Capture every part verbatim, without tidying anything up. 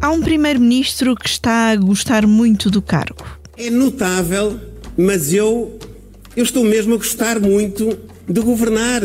Há um primeiro-ministro que está a gostar muito do cargo. É notável, mas eu, eu estou mesmo a gostar muito de governar.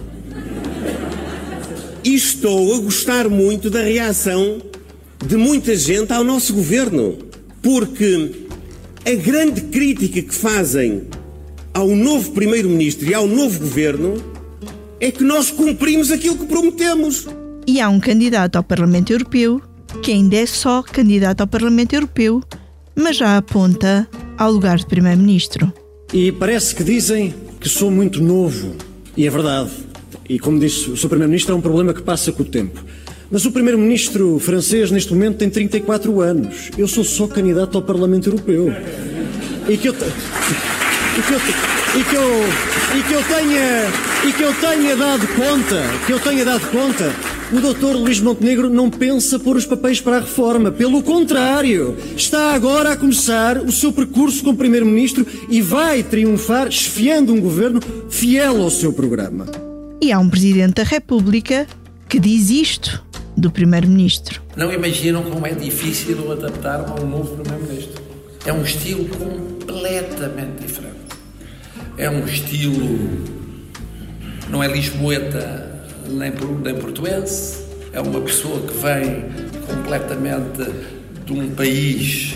E estou a gostar muito da reação de muita gente ao nosso governo. Porque a grande crítica que fazem ao novo primeiro-ministro e ao novo governo é que nós cumprimos aquilo que prometemos. E há um candidato ao Parlamento Europeu que ainda é só candidato ao Parlamento Europeu, mas já aponta ao lugar de primeiro-ministro. E parece que dizem que sou muito novo. E é verdade. E como disse o seu primeiro-ministro, é um problema que passa com o tempo. Mas o primeiro-ministro francês neste momento tem trinta e quatro anos. Eu sou só candidato ao Parlamento Europeu. E que eu... E que eu... E que eu... E que eu tenha... E que eu tenha dado conta... Que eu tenha dado conta... O doutor Luís Montenegro não pensa pôr os papéis para a reforma. Pelo contrário, está agora a começar o seu percurso como primeiro-ministro e vai triunfar esfiando um governo fiel ao seu programa. E há um presidente da República que diz isto do primeiro-ministro. Não imaginam como é difícil adaptar-me a um novo primeiro-ministro. É um estilo completamente diferente. É um estilo... Não é lisboeta... Nem, nem portuense, é uma pessoa que vem completamente de um país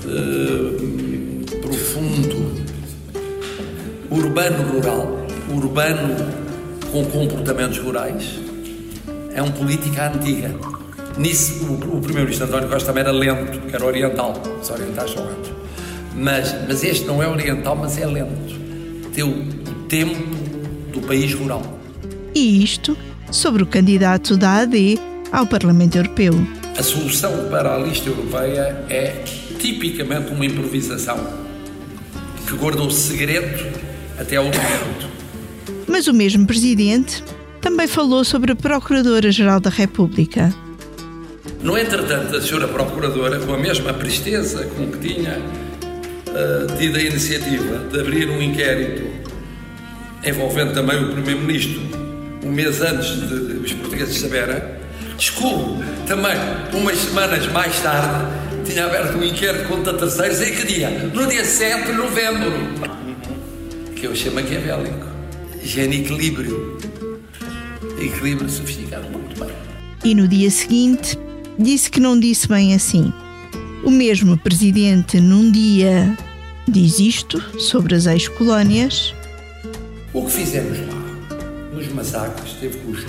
uh, profundo, urbano-rural, urbano com comportamentos rurais, é um político à antiga. Nisso, o, o primeiro-ministro António Costa também era lento, que era oriental, os orientais são lentos. Mas, mas este não é oriental, mas é lento. Tem o, o tempo do país rural. E isto sobre o candidato da A D ao Parlamento Europeu. A solução para a lista europeia é tipicamente uma improvisação que guardou segredo até ao último minuto. Mas o mesmo presidente também falou sobre a Procuradora-Geral da República. No entretanto, a senhora Procuradora, com a mesma presteza com que tinha uh, tido a iniciativa de abrir um inquérito envolvendo também o Primeiro-Ministro, um mês antes de, de os portugueses saberem, desculpe, também, umas semanas mais tarde, tinha aberto um inquérito contra terceiros, em que dia? No dia sete de novembro. Que eu chamo maquiavélico. Genequilíbrio. Equilíbrio sofisticado. Muito bem. E no dia seguinte, disse que não disse bem assim. O mesmo presidente, num dia, diz isto sobre as ex-colónias. O que fizemos lá? Nos massacres teve custos.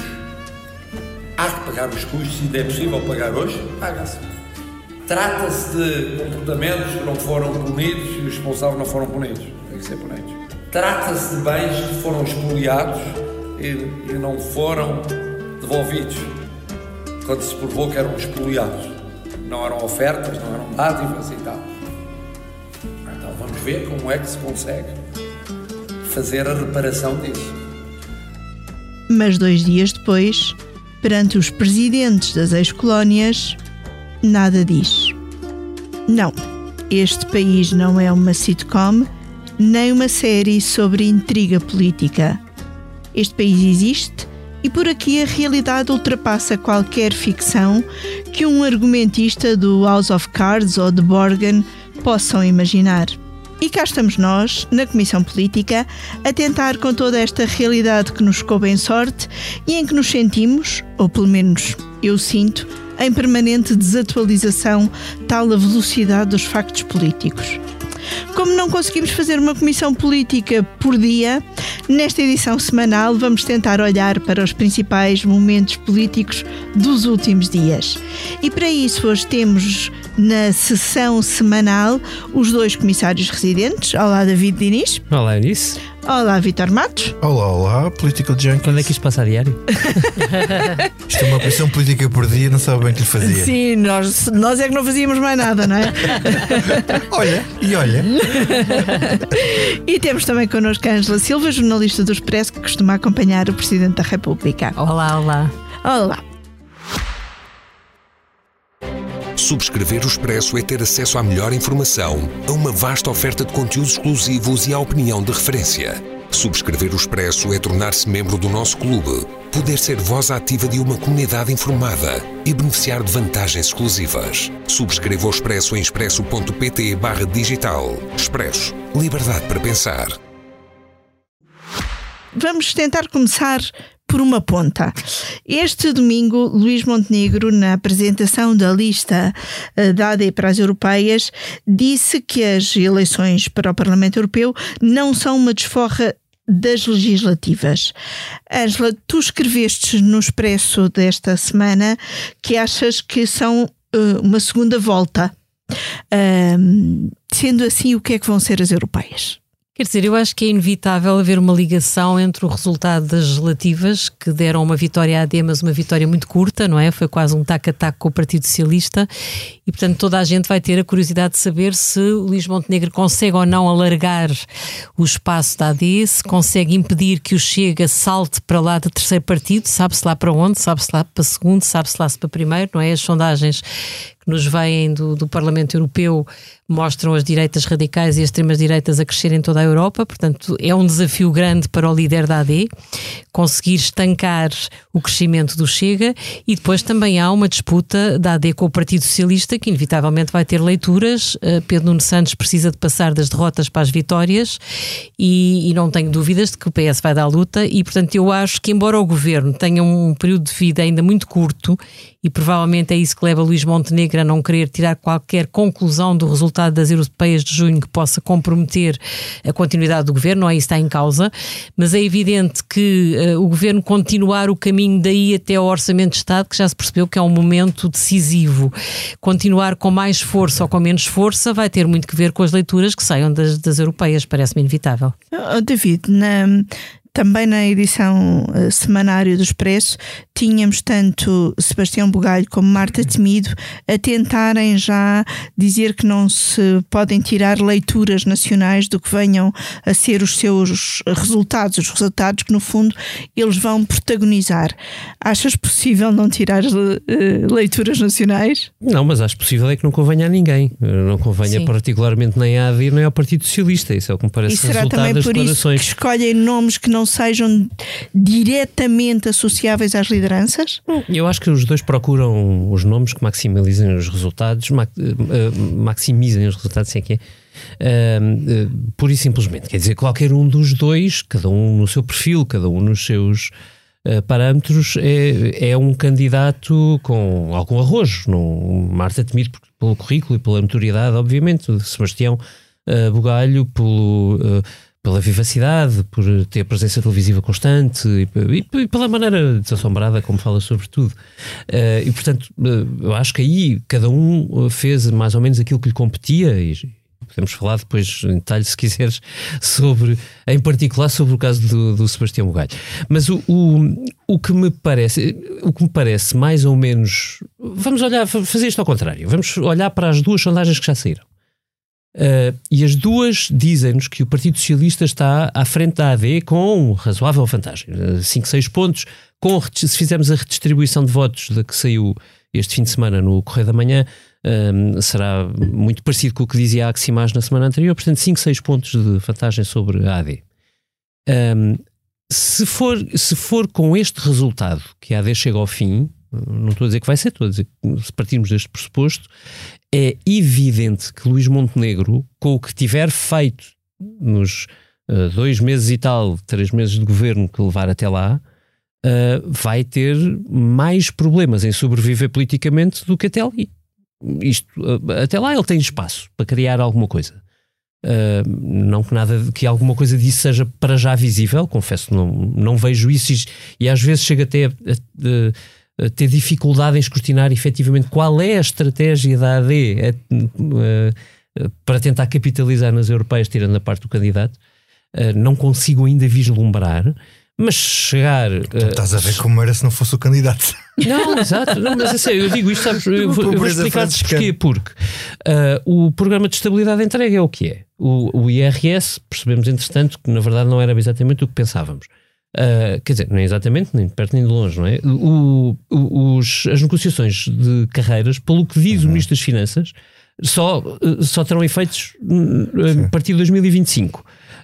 Há que pagar os custos, se é possível pagar hoje, paga-se. Trata-se de comportamentos que não foram punidos e os responsáveis não foram punidos. Tem que ser punidos. Trata-se de bens que foram expoliados e, e não foram devolvidos. Quando se provou que eram expoliados. Não eram ofertas, não eram dádivas e tal. Então vamos ver como é que se consegue fazer a reparação disso. Mas dois dias depois, perante os presidentes das ex-colónias, nada diz. Não, este país não é uma sitcom, nem uma série sobre intriga política. Este país existe e por aqui a realidade ultrapassa qualquer ficção que um argumentista do House of Cards ou de Borgen possam imaginar. E cá estamos nós, na Comissão Política, a tentar com toda esta realidade que nos coube em sorte e em que nos sentimos, ou pelo menos eu sinto, em permanente desatualização, tal a velocidade dos factos políticos. Como não conseguimos fazer uma comissão política por dia, nesta edição semanal vamos tentar olhar para os principais momentos políticos dos últimos dias. E para isso hoje temos na sessão semanal os dois comissários residentes. Olá, David Diniz. Olá, Eunice. Olá, Vítor Matos. Olá, olá, Political Junkies. Quando é que isto passa a diário? Isto é uma comissão política por dia, não sabe bem o que lhe fazia. Sim, nós, nós é que não fazíamos mais nada, não é? Olha, e olha. E temos também connosco a Ângela Silva, jornalista do Expresso, que costuma acompanhar o Presidente da República. Olá, olá. Olá. Subscrever o Expresso é ter acesso à melhor informação, a uma vasta oferta de conteúdos exclusivos e à opinião de referência. Subscrever o Expresso é tornar-se membro do nosso clube, poder ser voz ativa de uma comunidade informada e beneficiar de vantagens exclusivas. Subscreva o Expresso em expresso.pt barra digital. Expresso. Liberdade para pensar. Vamos tentar começar por uma ponta. Este domingo, Luís Montenegro, na apresentação da lista da A D para as europeias, disse que as eleições para o Parlamento Europeu não são uma desforra das legislativas. Ângela, tu escreveste no Expresso desta semana que achas que são uh, uma segunda volta. Uh, sendo assim, o que é que vão ser as europeias? Quer dizer, eu acho que é inevitável haver uma ligação entre o resultado das legislativas, que deram uma vitória à A D, mas uma vitória muito curta, não é? Foi quase um tac-a-tac com o Partido Socialista e, portanto, toda a gente vai ter a curiosidade de saber se Luís Montenegro consegue ou não alargar o espaço da A D, se consegue impedir que o Chega salte para lá de terceiro partido, sabe-se lá para onde, sabe-se lá para segundo, sabe-se lá para primeiro, não é? As sondagens que nos vêm do, do Parlamento Europeu mostram as direitas radicais e as extremas-direitas a crescer em toda a Europa, portanto é um desafio grande para o líder da A D conseguir estancar o crescimento do Chega, e depois também há uma disputa da A D com o Partido Socialista que inevitavelmente vai ter leituras. Pedro Nuno Santos precisa de passar das derrotas para as vitórias e, e não tenho dúvidas de que o P S vai dar luta, e portanto eu acho que, embora o Governo tenha um período de vida ainda muito curto, e provavelmente é isso que leva Luís Montenegro a não querer tirar qualquer conclusão do resultado das europeias de junho que possa comprometer a continuidade do Governo, não é isso que está em causa, mas é evidente que uh, o Governo continuar o caminho daí até ao Orçamento de Estado, que já se percebeu que é um momento decisivo, continuar com mais força ou com menos força vai ter muito que ver com as leituras que saiam das, das europeias, parece-me inevitável. Oh, David, na... também na edição uh, semanária do Expresso, tínhamos tanto Sebastião Bugalho como Marta Temido a tentarem já dizer que não se podem tirar leituras nacionais do que venham a ser os seus resultados, os resultados que no fundo eles vão protagonizar. Achas possível não tirar uh, leituras nacionais? Não, mas acho possível é que não convenha a ninguém. Não convenha Sim. particularmente nem à A D nem ao Partido Socialista. Isso é o que me parece. E será também por isso que escolhem nomes que não sejam diretamente associáveis às lideranças? Eu acho que os dois procuram os nomes que maximizem os resultados, maximizem os resultados, se é que é, uh, uh, pura e simplesmente. Quer dizer, qualquer um dos dois, cada um no seu perfil, cada um nos seus uh, parâmetros, é, é um candidato com algum arrojo. Não, Marta Temido pelo currículo e pela notoriedade, obviamente, Sebastião uh, Bugalho pelo... Uh, pela vivacidade, por ter presença televisiva constante e, e, e pela maneira desassombrada como fala sobre tudo. Uh, e, portanto, uh, eu acho que aí cada um fez mais ou menos aquilo que lhe competia, e podemos falar depois em detalhe, se quiseres, sobre, em particular sobre o caso do, do Sebastião Bugalho. Mas o, o, o que me parece, o que me parece mais ou menos... Vamos olhar, fazer isto ao contrário. Vamos olhar para as duas sondagens que já saíram. Uh, e as duas dizem-nos que o Partido Socialista está à frente da A D com razoável vantagem, cinco, seis pontos, com, se fizermos a redistribuição de votos da que saiu este fim de semana no Correio da Manhã, um, será muito parecido com o que dizia a Aximage na semana anterior, portanto cinco, seis pontos de vantagem sobre a A D. Um, se, for, se for com este resultado que a A D chega ao fim, não estou a dizer que vai ser, estou a dizer que se partirmos deste pressuposto, é evidente que Luís Montenegro, com o que tiver feito nos uh, dois meses e tal, três meses de governo que levar até lá, uh, vai ter mais problemas em sobreviver politicamente do que até ali. Isto, uh, até lá ele tem espaço para criar alguma coisa. Uh, não que nada, que alguma coisa disso seja para já visível, confesso, não, não vejo isso e, e às vezes chega até a, a, a ter dificuldade em escrutinar efetivamente qual é a estratégia da A D a, a, a, para tentar capitalizar nas europeias, tirando a parte do candidato. Uh, não consigo ainda vislumbrar, mas chegar... Tu estás a ver como era se não fosse o candidato. Não, exato, não, mas é sério, eu digo isto, sabes, eu vou, eu vou explicar-te porquê, porque uh, o programa de estabilidade entregue é o que é. O, o I R S, percebemos entretanto que na verdade não era exatamente o que pensávamos. Uh, quer dizer, nem exatamente, nem de perto nem de longe, não é? O, o, os, as negociações de carreiras, pelo que diz uhum. o Ministro das Finanças, só, só terão efeitos a partir de dois mil e vinte e cinco.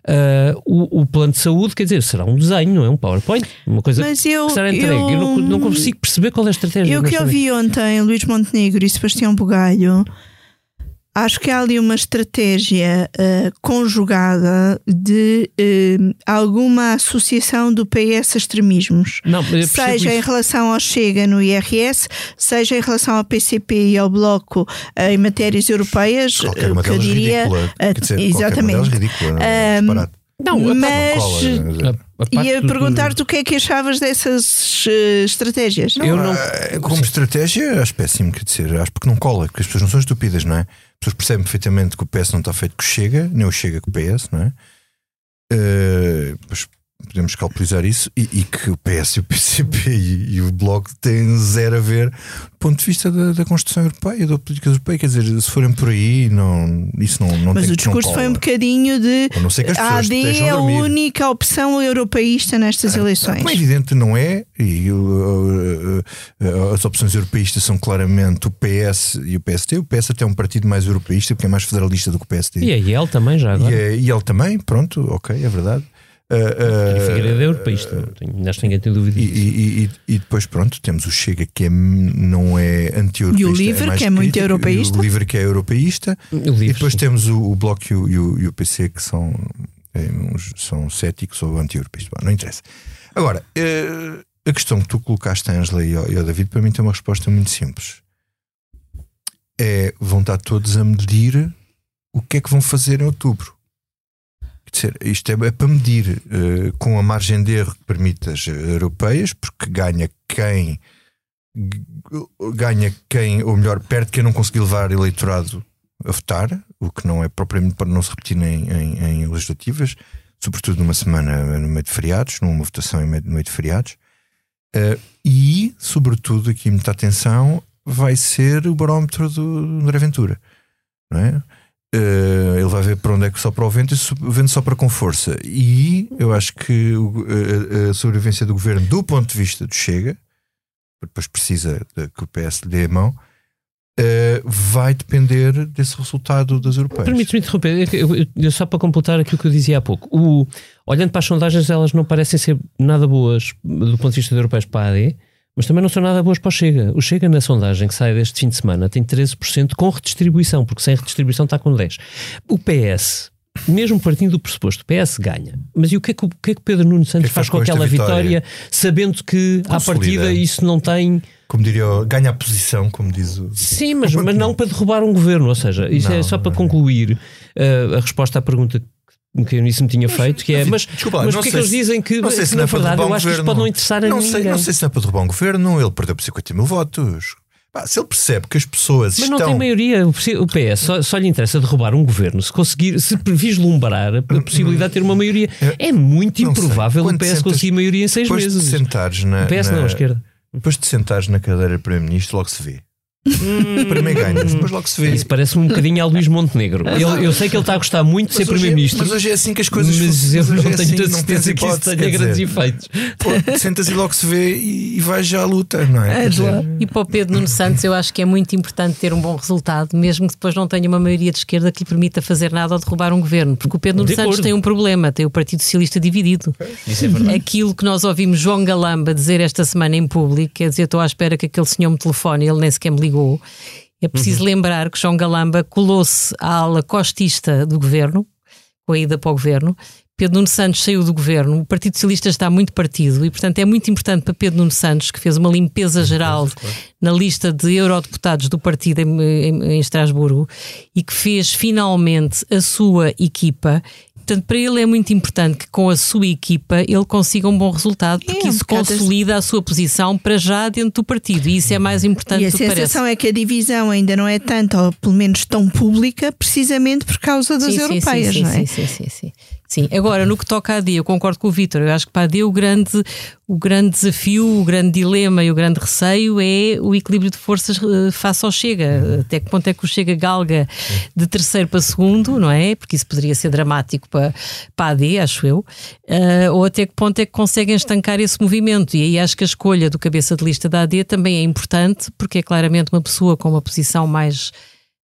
Uh, o, o plano de saúde, quer dizer, será um desenho, não é um PowerPoint, uma coisa Mas eu, que será entregue. Eu, eu não, não consigo perceber qual é a estratégia. Eu que ouvi ontem Luís Montenegro e Sebastião Bugalho, acho que há ali uma estratégia uh, conjugada de uh, alguma associação do P S a extremismos. Não, seja isso. em relação ao Chega no I R S, seja em relação ao P C P e ao Bloco uh, em matérias europeias, qualquer uh, que eu diria. Ridícula. Quer dizer, exatamente. Ridícula, não, é disparate. Não, mas cola, ia perguntar-te o que é que achavas dessas uh, estratégias. Não, eu não, como estratégia, acho péssimo, quer dizer, acho porque não cola, porque as pessoas não são estúpidas, não é? As pessoas percebem perfeitamente que o P S não está feito com o Chega, nem o Chega com o P S, não é? Uh, pois podemos calculizar isso e, e que o P S e o P C P e, e o Bloco têm zero a ver do ponto de vista da, da Constituição Europeia, da política europeia. Quer dizer, se forem por aí, não, isso não, não mas tem o discurso foi um bocadinho de a A D é a única opção europeísta nestas eleições. Como é evidente, não é? E uh, uh, as opções europeístas são claramente o P S e o P S D. O P S até é um partido mais europeísta porque é mais federalista do que o P S D. E a I L também já agora. E, a, e ele também, pronto, ok, é verdade. Uh, uh, e Figueiredo é europeísta, não acho que ninguém tem dúvida disso. E, e, e, e depois, pronto, temos o Chega que é, não é anti-europeísta. E o Livre, é que é muito europeísta. O Livre, que é europeísta. Livre, e depois sim. temos o, o Bloco e o, e, o, e o P C que são, é, uns, são céticos ou anti-europeístas. Bom, não interessa. Agora, uh, a questão que tu colocaste, Ângela e ao David, para mim tem uma resposta muito simples. É, vão estar todos a medir o que é que vão fazer em outubro. Dizer, isto é, é para medir uh, com a margem de erro que permite as europeias, porque ganha quem ganha quem, ou melhor, perde quem não conseguir levar eleitorado a votar, o que não é propriamente para não se repetir em, em, em legislativas, sobretudo numa semana no meio de feriados, numa votação em meio, no meio de feriados, uh, e sobretudo aqui muita atenção vai ser o barómetro do, do André Ventura, não é? Uh, ele vai ver para onde é que sopra o vento e o vento sopra com força. E eu acho que o, a, a sobrevivência do governo, do ponto de vista do Chega, depois precisa de, que o P S lhe dê a mão, uh, vai depender desse resultado das europeias. Permite-me interromper, eu, eu, eu, só para completar aquilo que eu dizia há pouco. O, olhando para as sondagens, elas não parecem ser nada boas do ponto de vista dos europeus para a A D. Mas também não são nada boas para o Chega. O Chega, na sondagem que sai deste fim de semana, tem treze por cento com redistribuição, porque sem redistribuição está com dez por cento. O P S, mesmo partindo do pressuposto, o P S ganha. Mas e o que é que o, que é que Pedro Nuno Santos faz, faz com, com aquela vitória, vitória, sabendo que Consolida. À partida isso não tem... Como diria, ganha a posição, como diz o... Sim, mas, mas não para derrubar um governo. Ou seja, isso não, é só para concluir uh, a resposta à pergunta que eu nisso me tinha feito, que é, mas, desculpa, mas porquê é que eles dizem que, não sei se que não na é para verdade, derrubar eu acho um que isto pode não interessar a não ninguém. Sei, não sei se não é para derrubar um governo, ele perdeu por cinquenta mil votos. Pá, se ele percebe que as pessoas mas estão... não tem maioria, o P S só, só lhe interessa derrubar um governo se conseguir, se vislumbrar a possibilidade de ter uma maioria. É muito improvável o P S sentas, conseguir maioria em seis depois meses. De sentares na, o P S na, não, a esquerda. Depois de sentares na cadeira de Primeiro-Ministro, logo se vê. Primeiro ganhas, depois logo se vê. Isso parece um bocadinho ao Luís Montenegro. Ele, eu sei que ele está a gostar muito de ser Primeiro-Ministro, mas hoje é assim que as coisas mas eu mas não é tenho assim, certeza que isso tenha grandes efeitos. Pô, sentas e logo se vê e, e vais já à luta, não é? Angela. E para o Pedro Nuno Santos, eu acho que é muito importante ter um bom resultado, mesmo que depois não tenha uma maioria de esquerda que lhe permita fazer nada ou derrubar um governo, porque o Pedro Nuno Santos tem um problema, tem o Partido Socialista dividido. Isso é verdade. Aquilo que nós ouvimos João Galamba dizer esta semana em público, quer dizer, estou à espera que aquele senhor me telefone, ele nem sequer me ligou. É preciso uhum. lembrar que João Galamba colou-se à ala costista do governo, com a ida para o governo. Pedro Nuno Santos saiu do governo, o Partido Socialista está muito partido e, portanto, é muito importante para Pedro Nuno Santos, que fez uma limpeza geral claro. na lista de eurodeputados do partido em, em, em Estrasburgo e que fez finalmente a sua equipa. Portanto, para ele é muito importante que com a sua equipa ele consiga um bom resultado, porque é, um isso consolida a sua posição para já dentro do partido e isso é mais importante do que parece. E a sensação é que a divisão ainda não é tanto, ou pelo menos tão pública, precisamente por causa das sim, europeias, sim, sim, não é? Sim, sim, sim, sim. Sim, agora no que toca à A D, eu concordo com o Vítor, eu acho que para a A D o grande, o grande desafio, o grande dilema e o grande receio é o equilíbrio de forças face ao Chega. Até que ponto é que o Chega galga de terceiro para segundo, não é? Porque isso poderia ser dramático para, para a A D, acho eu. Uh, ou até que ponto é que conseguem estancar esse movimento. E aí acho que a escolha do cabeça de lista da A D também é importante, porque é claramente uma pessoa com uma posição mais...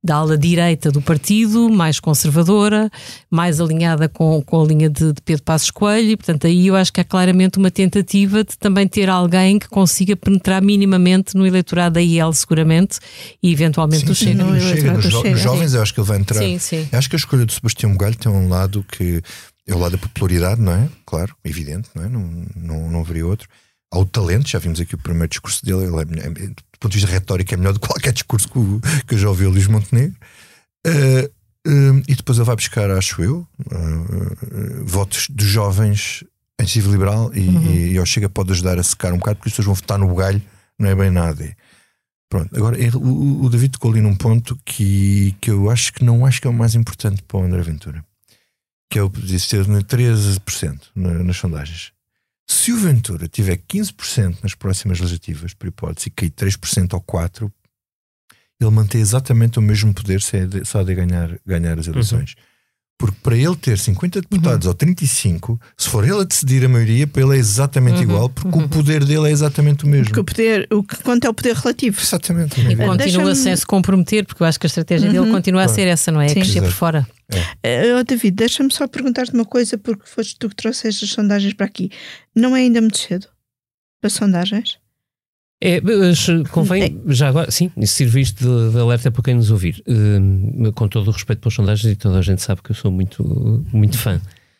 da ala direita do partido, mais conservadora, mais alinhada com, com a linha de, de Pedro Passos Coelho, e portanto aí eu acho que há claramente uma tentativa de também ter alguém que consiga penetrar minimamente no eleitorado da I L, seguramente, e eventualmente sim, do Chega. No, no Chega, nos jo Chega. jovens eu acho que ele vai entrar. Sim, sim. Eu acho que a escolha do Sebastião Bugalho tem um lado que é o lado da popularidade, não é? Claro, evidente, não é? Não, não, não haveria outro. Há o talento, já vimos aqui o primeiro discurso dele, ele é, é, do ponto de vista retórico é melhor do que qualquer discurso que, o, que eu já ouvi o Luís Montenegro. Uh, uh, e depois ele vai buscar, acho eu, uh, uh, votos dos jovens em iniciativa liberal e, uhum. e, e ao Chega pode ajudar a secar um bocado, porque as pessoas vão votar no Bugalho, não é bem nada. Pronto, agora ele, o, o David tocou ali num ponto que, que eu acho que não acho que é o mais importante para o André Ventura, que é o de ser treze por cento nas sondagens. Se o Ventura tiver quinze por cento nas próximas legislativas, por hipótese, e cair três por cento ou quatro por cento, ele mantém exatamente o mesmo poder só de ganhar, ganhar as eleições. Uhum. Porque para ele ter cinquenta deputados uhum. ou trinta e cinco, se for ele a decidir a maioria, para ele é exatamente uhum. igual, porque uhum. o poder dele é exatamente o mesmo. Porque o poder, o que conta é o poder relativo. Exatamente. E continua-se a se comprometer, porque eu acho que a estratégia uhum. dele continua a ser essa, não é? É crescer por fora. É. Uh, David, deixa-me só perguntar-te uma coisa, porque foste tu que trouxeste as sondagens para aqui. Não é ainda muito cedo para sondagens? É, mas convém, é. já agora, sim, servir isto de, de alerta para quem nos ouvir. Uh, com todo o respeito pelas sondagens, e toda a gente sabe que eu sou muito, muito fã.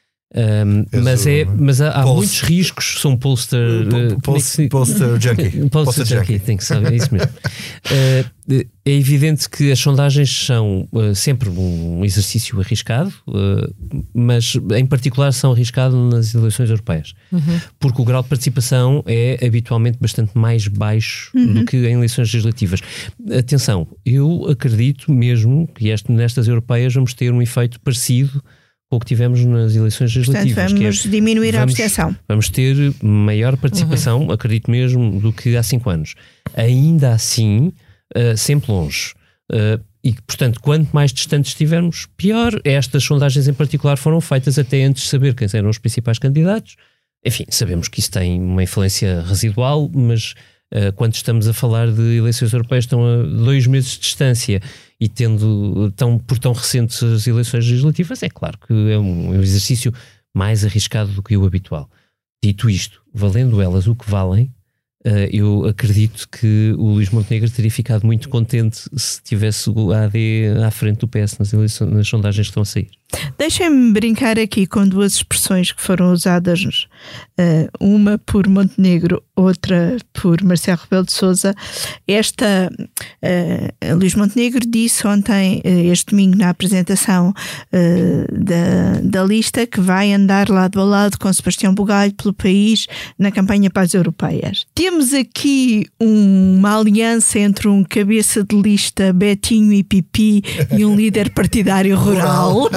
Um, mas, sou, é, mas há, há muitos riscos. Sou um pollster uh, pollster, pollster junkie. Pollster junkie, tem que saber, é isso mesmo. Uh, é evidente que as sondagens são uh, sempre um exercício arriscado, uh, mas em particular são arriscados nas eleições europeias, uhum. porque o grau de participação é habitualmente bastante mais baixo uhum. do que em eleições legislativas. Atenção, eu acredito mesmo que este, nestas europeias vamos ter um efeito parecido com o que tivemos nas eleições legislativas. Portanto, vamos que é, diminuir vamos, a abstenção. Vamos ter maior participação, uhum. acredito mesmo, do que há cinco anos. Ainda assim, uh, sempre longe. Uh, e, portanto, quanto mais distantes estivermos, pior. Estas sondagens em particular foram feitas até antes de saber quem eram os principais candidatos. Enfim, sabemos que isso tem uma influência residual, mas uh, quando estamos a falar de eleições europeias estão a dois meses de distância e tendo tão, por tão recentes as eleições legislativas, é claro que é um, é um exercício mais arriscado do que o habitual. Dito isto, valendo elas o que valem, uh, eu acredito que o Luís Montenegro teria ficado muito contente se tivesse o A D à frente do P S nas, eleições, nas sondagens que estão a sair. Deixem-me brincar aqui com duas expressões que foram usadas, uh, uma por Montenegro, outra por Marcelo Rebelo de Sousa. Esta, uh, Luís Montenegro disse ontem, uh, este domingo, na apresentação uh, da, da lista, que vai andar lado a lado com Sebastião Bugalho pelo país na campanha para as europeias. Temos aqui um, uma aliança entre um cabeça de lista Betinho e Pipi e um líder partidário rural.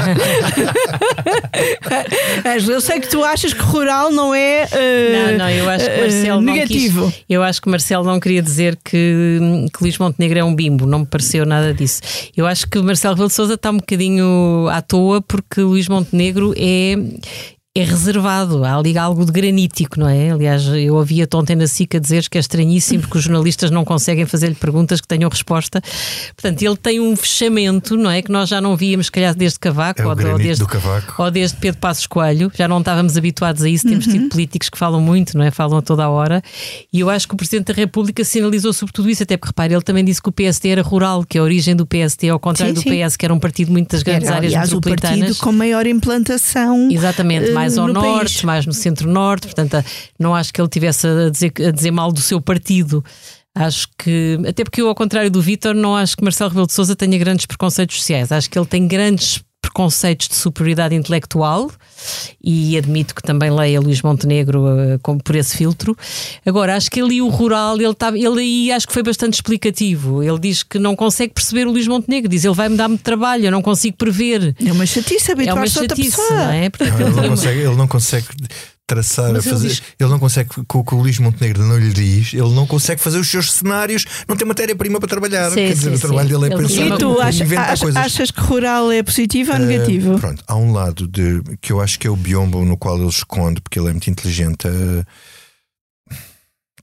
Eu sei que tu achas que rural não é uh, não, não, eu acho que Marcelo uh, negativo. Não quis, eu acho que Marcelo não queria dizer que, que Luís Montenegro é um bimbo, não me pareceu nada disso. Eu acho que Marcelo Rebelo de Sousa está um bocadinho à toa, porque Luís Montenegro é é reservado, há ali algo de granítico, não é? Aliás, eu ouvia ontem na SIC a dizer que é estranhíssimo porque os jornalistas não conseguem fazer-lhe perguntas que tenham resposta. Portanto, ele tem um fechamento, não é? Que nós já não víamos, se calhar, desde Cavaco, é ou, ou, desde, Cavaco. ou desde Pedro Passos Coelho. Já não estávamos habituados a isso. Temos uhum. tido políticos que falam muito, não é? Falam a toda a hora. E eu acho que o Presidente da República sinalizou sobretudo isso, até porque, repare, ele também disse que o P S T era rural, que a origem do P S T, ao contrário sim, do sim. P S, que era um partido muito das grandes era, áreas aliás, metropolitanas. O partido com maior implantação. Exatamente, mais uh, ao norte. País. Mais no centro-norte, portanto não acho que ele tivesse a dizer, a dizer mal do seu partido. Acho que, até porque eu, ao contrário do Vítor, não acho que Marcelo Rebelo de Sousa tenha grandes preconceitos sociais. Acho que ele tem grandes preconceitos de superioridade intelectual e admito que também leia Luís Montenegro uh, como por esse filtro. Agora, acho que ele e o rural, ele, tá, ele aí acho que foi bastante explicativo. Ele diz que não consegue perceber o Luís Montenegro, diz ele vai-me dar muito trabalho, eu não consigo prever. É uma chatice habituar-se a outra pessoa. Não é? Não, ele, não consegue, ele não consegue traçar, a fazer. Ele, diz... ele não consegue, com o que o Luís Montenegro não lhe diz, ele não consegue fazer os seus cenários, não tem matéria-prima para trabalhar. Sim, Quer sim, dizer, sim. o trabalho dele é ele pensar. E tu achas, inventar coisas. achas que rural é positivo ou uh, negativo? Pronto, há um lado de, que eu acho que é o biombo no qual ele esconde, porque ele é muito inteligente. Uh,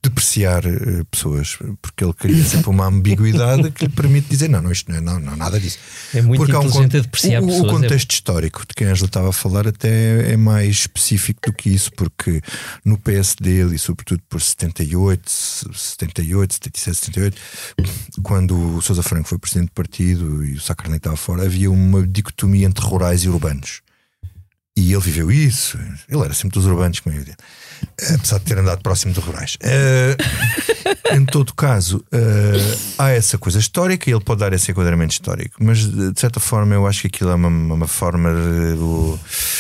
depreciar uh, pessoas, porque ele cria sempre uma ambiguidade que lhe permite dizer não, não, isto não é não, não, nada disso. É muito porque inteligente há um, a depreciar o, pessoas. O contexto é... histórico de quem a Ângela estava a falar até é mais específico do que isso, porque no P S D e sobretudo por setenta e oito, setenta e oito, setenta e sete, setenta e oito, quando o Sousa Franco foi presidente do partido e o Sá Carneiro estava fora, havia uma dicotomia entre rurais e urbanos. E ele viveu isso. Ele era sempre dos urbanos, como é evidente, apesar de ter andado próximo dos rurais. Uh, em todo caso, uh, há essa coisa histórica e ele pode dar esse enquadramento histórico, mas de certa forma eu acho que aquilo é uma, uma forma de uh,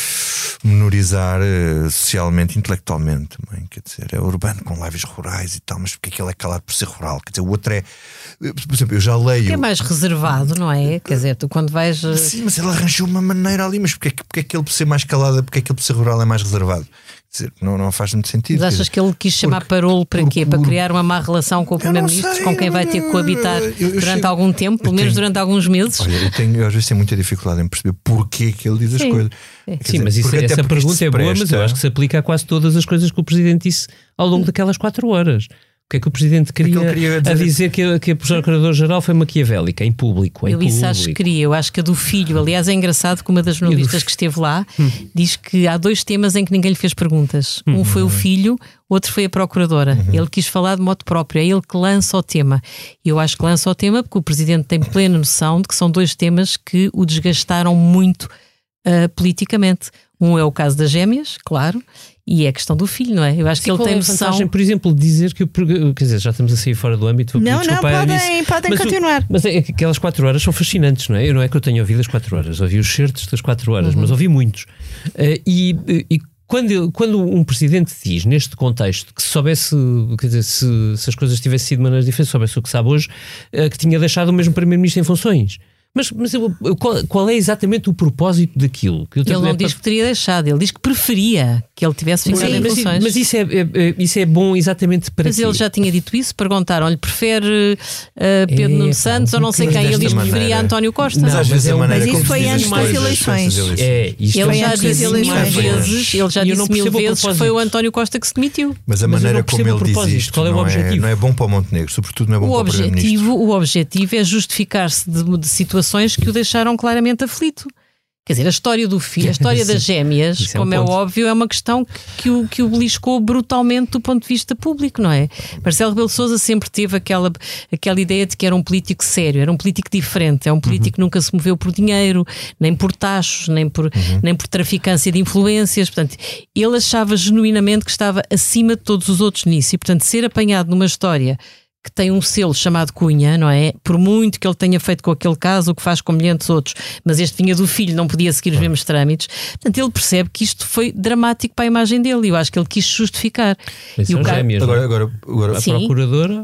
menorizar uh, socialmente, intelectualmente também. Quer dizer, é urbano com lábios rurais e tal, mas porque é que ele é calado por ser rural? Quer dizer, o outro é, por exemplo, eu já leio. Que é mais reservado, não é? Quer dizer, tu quando vais. Sim, mas ele arranjou uma maneira ali, mas porque é que, porque é que ele por ser mais calado, porque é que ele por ser rural é mais reservado? Quer dizer, não, não faz muito sentido. Mas achas que ele quis chamar porque, Parolo para quê? Para criar uma má relação com o Primeiro-Ministro, com quem vai ter que coabitar eu, eu durante chego, algum tempo, pelo menos tenho, durante alguns meses? Olha, eu, tenho, eu às vezes tenho muita dificuldade em perceber porquê que ele diz as Sim. coisas. Sim, dizer, mas isso, essa pergunta é boa, presta... mas eu acho que se aplica a quase todas as coisas que o Presidente disse ao longo daquelas quatro horas. O que é que o Presidente queria, que queria dizer... a dizer que a, que a Procuradora-Geral foi maquiavélica, em público? Em eu isso público. acho que queria. Eu acho que a do filho, aliás, é engraçado que uma das jornalistas que esteve lá hum. diz que há dois temas em que ninguém lhe fez perguntas. Um foi o filho, outro foi a Procuradora. Uhum. Ele quis falar de modo próprio, é ele que lança o tema. E eu acho que lança o tema porque o Presidente tem plena noção de que são dois temas que o desgastaram muito uh, politicamente. Um é o caso das gêmeas, claro, e é a questão do filho, não é? Eu acho Sim, que ele tem noção. Vantagem, por exemplo, de dizer que, quer dizer, já estamos a sair fora do âmbito. Não, não, podem, podem mas continuar. O, mas é, aquelas quatro horas são fascinantes, não é? Eu não é que eu tenha ouvido as quatro horas, ouvi os certos das quatro horas, uhum. mas ouvi muitos. Uh, e, e quando, quando um presidente diz, neste contexto, que se soubesse, quer dizer, se, se as coisas tivessem sido de maneiras diferentes, se soubesse o que sabe hoje, uh, que tinha deixado o mesmo Primeiro-Ministro em funções. Mas, mas eu, qual, qual é exatamente o propósito daquilo? Que ele não é diz para... que teria deixado, ele diz que preferia que ele tivesse ficado em funções. Mas isso é, é, isso é bom exatamente para Mas quê? ele já tinha dito isso, perguntaram-lhe, prefere uh, Pedro é, Nuno Santos ou não sei quem, ele diz que preferia António Costa. Não, mas, mas, é mas isso foi antes das eleições. É, isto ele, é já disse mil vezes, ele já disse mil vezes que foi o António Costa que se demitiu. Mas a mas maneira como ele diz isto qual é o não, objetivo? É, não é bom para o Montenegro, sobretudo não é bom o para objetivo, o Primeiro-Ministro. O objetivo é justificar-se de, de situações que o deixaram claramente aflito. Quer dizer, a história do filho, a história das gêmeas, é um como ponto. É óbvio, é uma questão que o, que o beliscou brutalmente do ponto de vista público, não é? Marcelo Rebelo de Sousa sempre teve aquela, aquela ideia de que era um político sério, era um político diferente, é um político uhum. que nunca se moveu por dinheiro, nem por tachos, nem por, uhum. nem por traficância de influências. Portanto, ele achava genuinamente que estava acima de todos os outros nisso e, portanto, ser apanhado numa história que tem um selo chamado Cunha, não é? Por muito que ele tenha feito com aquele caso, o que faz com milhares de outros, mas este vinha do filho, não podia seguir os mesmos trâmites. Portanto, ele percebe que isto foi dramático para a imagem dele e eu acho que ele quis justificar. E o cara... agora, agora, agora a Procuradora...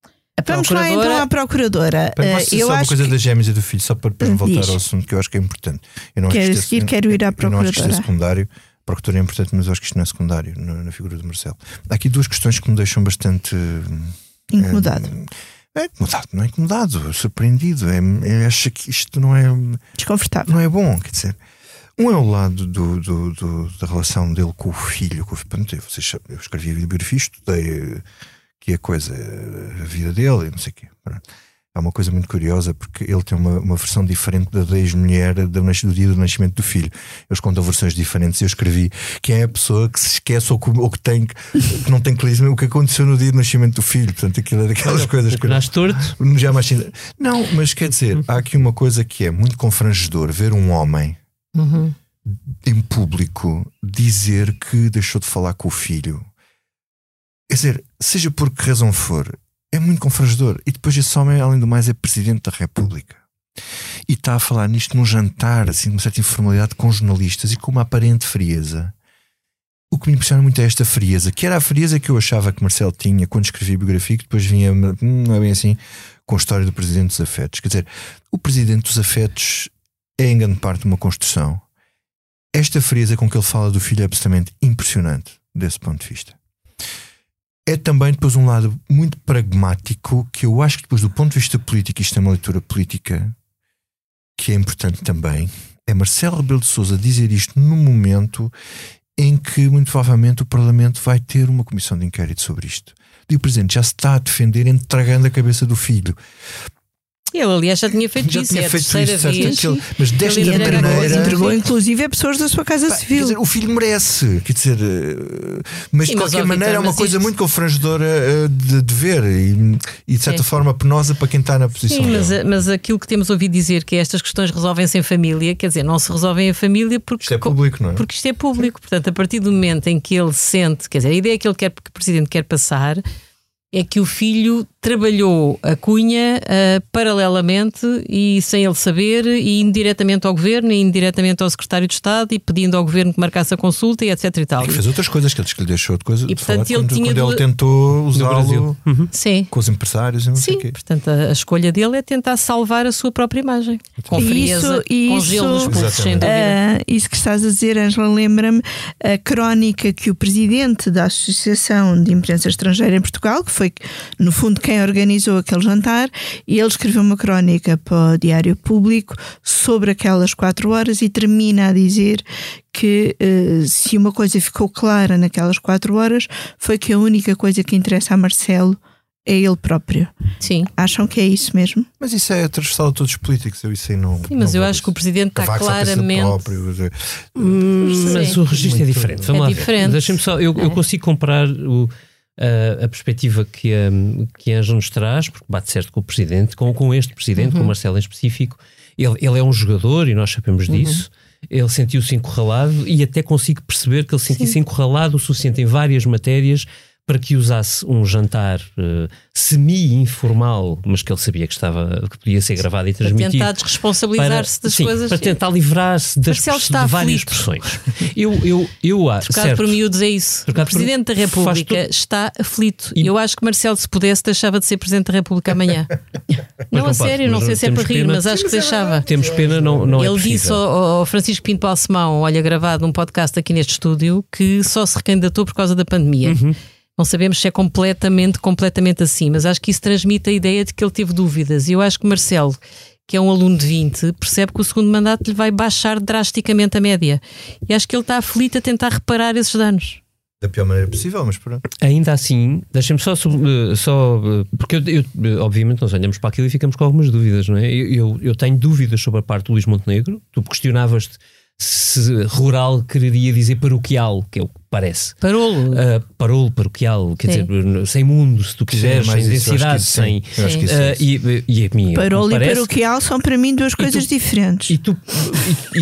A Vamos procuradora... lá então à Procuradora. Posso dizer só uma coisa que... das gêmeas e do filho, só para, para voltar Diz. ao assunto que eu acho que é importante. Eu não quero acho que seguir, quero ir à Procuradora. Eu não acho que isto é secundário. A Procuradora é importante, mas eu acho que isto não é secundário na, na figura do Marcelo. Há aqui duas questões que me deixam bastante... Incomodado. É, é incomodado, não é incomodado, surpreendido. É, é, acho que isto não é desconfortável. Não é bom, quer dizer. Um é o lado do, do, do, da relação dele com o filho. Com o filho. Vocês, eu escrevi a biografia, estudei que a coisa, a vida dele e não sei o quê. É uma coisa muito curiosa porque ele tem uma, uma versão diferente da ex-mulher do, do dia do nascimento do filho. Eles contam versões diferentes. Eu escrevi quem é a pessoa que se esquece ou que, ou que, tem, que não tem claríssimo o que aconteceu no dia do nascimento do filho. Portanto, aquilo é daquelas coisas que nasce torto. Já mais... Não, mas quer dizer, há aqui uma coisa que é muito confrangedor: ver um homem uhum. em público dizer que deixou de falar com o filho. Quer dizer, seja por que razão for, é muito confrangedor. E depois esse homem, além do mais, é Presidente da República. E está a falar nisto num jantar, assim, de uma certa informalidade com jornalistas e com uma aparente frieza. O que me impressiona muito é esta frieza, que era a frieza que eu achava que Marcelo tinha quando escrevia a biografia, que depois vinha, não é bem assim, com a história do Presidente dos Afetos. Quer dizer, o Presidente dos Afetos é em grande parte uma construção. Esta frieza com que ele fala do filho é absolutamente impressionante, desse ponto de vista. É também depois um lado muito pragmático que eu acho que depois do ponto de vista político, isto é uma leitura política que é importante também, é Marcelo Rebelo de Sousa dizer isto num momento em que muito provavelmente o Parlamento vai ter uma comissão de inquérito sobre isto. E o Presidente já se está a defender entregando a cabeça do filho. Ele, aliás, já tinha feito Já isso, tinha é a feito terceira isso, vez. aquilo, mas desta Ele entrega a maneira. coisa. Entregou inclusive a pessoas da sua casa Pá, quer civil. dizer, o filho merece, quer dizer, uh, mas Sim, de mas, qualquer ó, maneira Vitor, é uma mas coisa isto- muito confrangedora uh, de, de ver e, e de certa Sim. forma penosa para quem está na posição. Sim, mas, dele. mas aquilo que temos ouvido dizer que estas questões resolvem-se em família, quer dizer, não se resolvem em família porque Isto é público, não é? Porque isto é público. Portanto, a partir do momento em que ele sente, quer dizer, a ideia que ele quer, que o Presidente quer passar é que o filho trabalhou a cunha uh, paralelamente e sem ele saber, e indiretamente ao Governo, e indiretamente ao Secretário de Estado, e pedindo ao Governo que marcasse a consulta, e etc e tal. E que fez outras coisas que ele disse que lhe deixou de coisa E, de portanto, falar ele quando, tinha quando duas- ele tentou usá-lo Uhum. Sim. com os empresários e não sei o Sim, quê. portanto, a, a escolha dele é tentar salvar a sua própria imagem. Com E frieza, isso- com isso- gelo nos pulsos, sem Exatamente. dúvida. Ah, isso que estás a dizer, Ângela, lembra-me a crónica que o presidente da Associação de Imprensa Estrangeira em Portugal, que foi no fundo quem organizou aquele jantar, e ele escreveu uma crónica para o Diário Público sobre aquelas quatro horas e termina a dizer que eh, se uma coisa ficou clara naquelas quatro horas foi que a única coisa que interessa a Marcelo é ele próprio. Sim. Acham que é isso mesmo? Mas isso é transversal a todos os políticos, eu isso aí não. Sim, mas não eu vou acho disso. que o Presidente está Cavaco só pensa claramente. próprio, Hum, mas Sim. o registro é Muito- diferente. Vamos É lá ver. diferente. Deixem-me só, eu, eu consigo comparar o, a, a perspectiva que a, que a Ângela nos traz, porque bate certo com o Presidente, com, com este Presidente, com o Marcelo em específico. Ele, ele é um jogador e nós sabemos disso. Ele sentiu-se encurralado e até consigo perceber que ele sentisse encurralado o suficiente em várias matérias para que usasse um jantar uh, semi-informal, mas que ele sabia que estava, que podia ser gravado e Para transmitido. tentar desresponsabilizar-se das sim, coisas. para tentar livrar-se das Marcelo press- está de várias aflito. pressões. Eu, eu, eu acho. Trocado certo, por miúdos é isso. Trocado o Presidente por- da faz República tudo- está aflito. E- Eu acho que Marcelo, se pudesse, deixava de ser Presidente da República amanhã. não, não a pode, sério, não mas sei se é para temos rir, pena. mas acho que deixava. Temos pena, não, não é Ele possível. disse ao, ao Francisco Pinto Balsemão, olha, gravado num podcast aqui neste estúdio, que só se recandidatou por causa da pandemia. Uhum. Não sabemos se é completamente, completamente assim, mas acho que isso transmite a ideia de que ele teve dúvidas. E eu acho que Marcelo, que é um aluno de vinte, percebe que o segundo mandato lhe vai baixar drasticamente a média. E acho que ele está aflito a tentar reparar esses danos. Da pior maneira possível, mas pronto. Ainda assim, deixem-me só, sub- eh, só eh, porque eu, eu, obviamente nós olhamos para aquilo e ficamos com algumas dúvidas, não é? Eu, eu, eu tenho dúvidas sobre a parte do Luís Montenegro. Tu questionavas-te se rural quereria dizer paroquial, que é o que parece. Parou-lo. Uh, parolo, paroquial, quer Sim. dizer, sem mundo, se tu quiseres, mais sem isso, eu acho que densidade, isso sem. sim. Eu acho que isso Uh, é isso. e, e a minha. Parolo e parece, paroquial são para mim duas coisas tu- diferentes. E tu. E,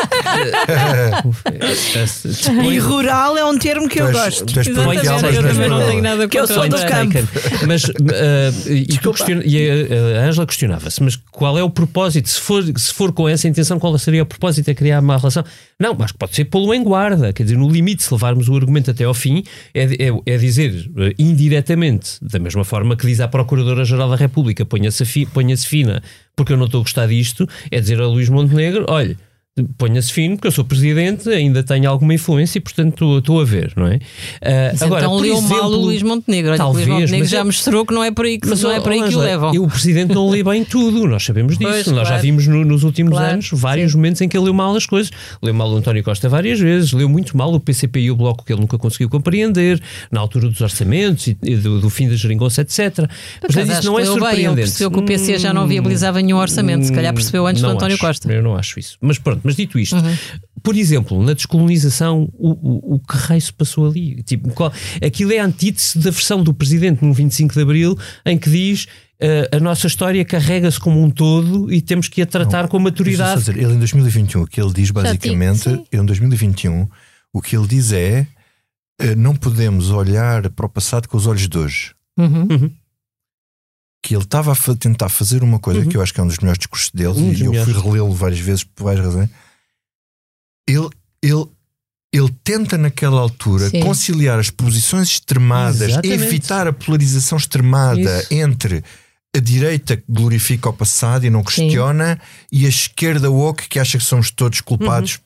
e, E rural é um termo que eu Tu és- gosto. tu és Exatamente, paroquial, mas eu não és também não parola. tenho nada Que eu contra sou o do André. campo. Mas uh, e, tu questiona, e a, a Ângela questionava-se, mas qual é o propósito? Se for, se for com essa intenção, qual seria o propósito? É criar uma relação? Não, mas pode ser pô-lo em guarda. Quer dizer, no limite, se levarmos o argumento até ao fim, é, é, é dizer uh, indiretamente, da mesma forma que diz à Procuradora-Geral da República, ponha-se fi, ponha-se fina, porque eu não estou a gostar disto, é dizer a Luís Montenegro, olha, ponha-se fino, porque eu sou presidente, ainda tenho alguma influência e, portanto, estou a ver, não é? Uh, Mas agora, então por leu exemplo, mal o Luís Montenegro. Olha, talvez, o Luís Montenegro mas já eu- mostrou que não é por aí que, não é ó, por aí que o Ângela, levam. eu, o Presidente não lê bem tudo, nós sabemos disso. Pois, nós claro. já vimos no- nos últimos Claro, anos vários sim. momentos em que ele leu mal as coisas. Leu mal o António Costa várias vezes, leu muito mal o P C P e o Bloco, que ele nunca conseguiu compreender, na altura dos orçamentos e, e do, do fim da geringonça, etcétera. Por acaso, Portanto, acho isso não que é leu bem, ele surpreendente. percebeu que o P C já não viabilizava nenhum orçamento, se calhar percebeu antes do Não António acho, Costa. Eu não acho isso. Mas pronto, mas dito isto, Uhum. por exemplo, na descolonização, o, o, o que raio se passou ali? Tipo, qual, aquilo é a antítese da versão do Presidente no vinte e cinco de Abril, em que diz uh, a nossa história carrega-se como um todo e temos que a tratar Não, com maturidade. Deixa eu só dizer, ele em dois mil e vinte e um, o que ele diz basicamente, sim. ele em dois mil e vinte e um, o que ele diz é eh, não podemos olhar para o passado com os olhos de hoje. Uhum. Que ele estava a fa- tentar fazer uma coisa Uhum. que eu acho que é um dos melhores discursos dele, Um dos e eu fui melhores. relê-lo várias vezes por várias razões. Ele, ele, ele tenta naquela altura Sim. conciliar as posições extremadas, Exatamente. evitar a polarização extremada Isso. entre a direita que glorifica o passado e não questiona, e a esquerda woke que acha que somos todos culpados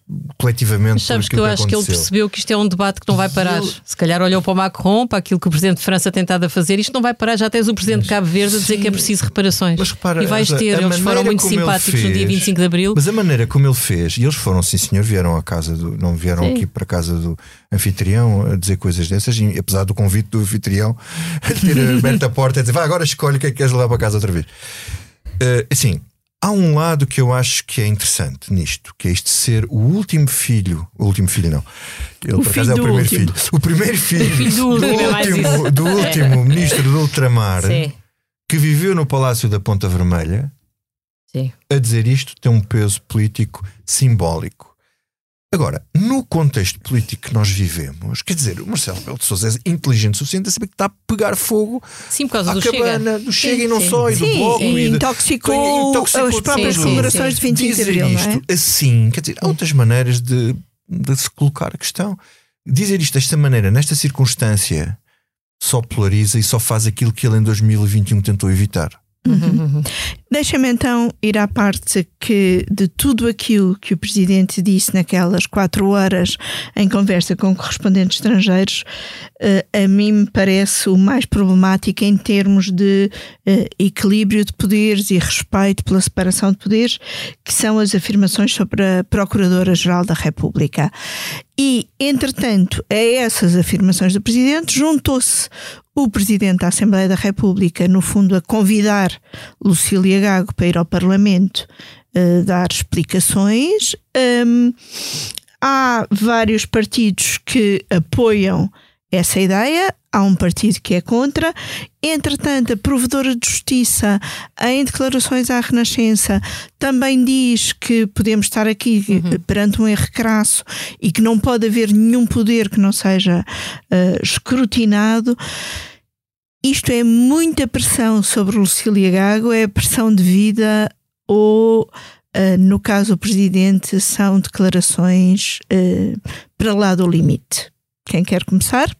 coletivamente. Sabes que eu acho que ele percebeu que isto é um debate que não vai parar. Ele... Se calhar olhou para o Macron, para aquilo que o Presidente de França tem tentado a fazer, isto não vai parar. Já tens o Presidente de Cabo Verde a dizer Sim. que é preciso reparações. Mas repara, e vais ter, eles foram muito simpáticos fez, no dia vinte e cinco de Abril. Mas a maneira como ele fez, e eles foram, sim senhor, vieram à casa do, não vieram Sim. aqui para a casa do anfitrião a dizer coisas dessas, e apesar do convite do anfitrião a ter aberto a porta e dizer, vá, agora escolhe o que é que queres levar para casa outra vez. Uh, assim, há um lado que eu acho que é interessante nisto, que é isto de ser o último filho, o último filho não, ele o por acaso é o primeiro último. filho, o primeiro filho, filho do, do, último, do último ministro do ultramar Sim. que viveu no Palácio da Ponta Vermelha. Sim. A dizer isto tem um peso político simbólico. Agora, no contexto político que nós vivemos, quer dizer, o Marcelo Rebelo de Sousa é inteligente o suficiente a saber que está a pegar fogo sim, por causa à do cabana, Chega. do Chega sim, e não sim. só, e do sim, Bloco. E e intoxicou, intoxicou as próprias sim, comemorações sim, de vinte e cinco de Abril, isto não é? assim, quer dizer, há outras maneiras de, de se colocar a questão. Dizer isto desta maneira, nesta circunstância, só polariza e só faz aquilo que ele em dois mil e vinte e um tentou evitar. Uhum. Deixa-me então ir à parte que de tudo aquilo que o Presidente disse naquelas quatro horas em conversa com correspondentes estrangeiros, uh, a mim me parece o mais problemático em termos de uh, equilíbrio de poderes e respeito pela separação de poderes, que são as afirmações sobre a Procuradora-Geral da República. E, entretanto, a essas afirmações do Presidente juntou-se o Presidente da Assembleia da República, no fundo, a convidar Lucília Gago para ir ao Parlamento uh, dar explicações. Um, há vários partidos que apoiam essa ideia, há um partido que é contra. Entretanto, a Provedora de Justiça, em declarações à Renascença, também diz que podemos estar aqui uhum. perante um erro crasso e que não pode haver nenhum poder que não seja uh, escrutinado. Isto é muita pressão sobre Lucília Gago, é pressão de vida ou, uh, no caso do Presidente, são declarações uh, para lá do limite. Quem quer começar?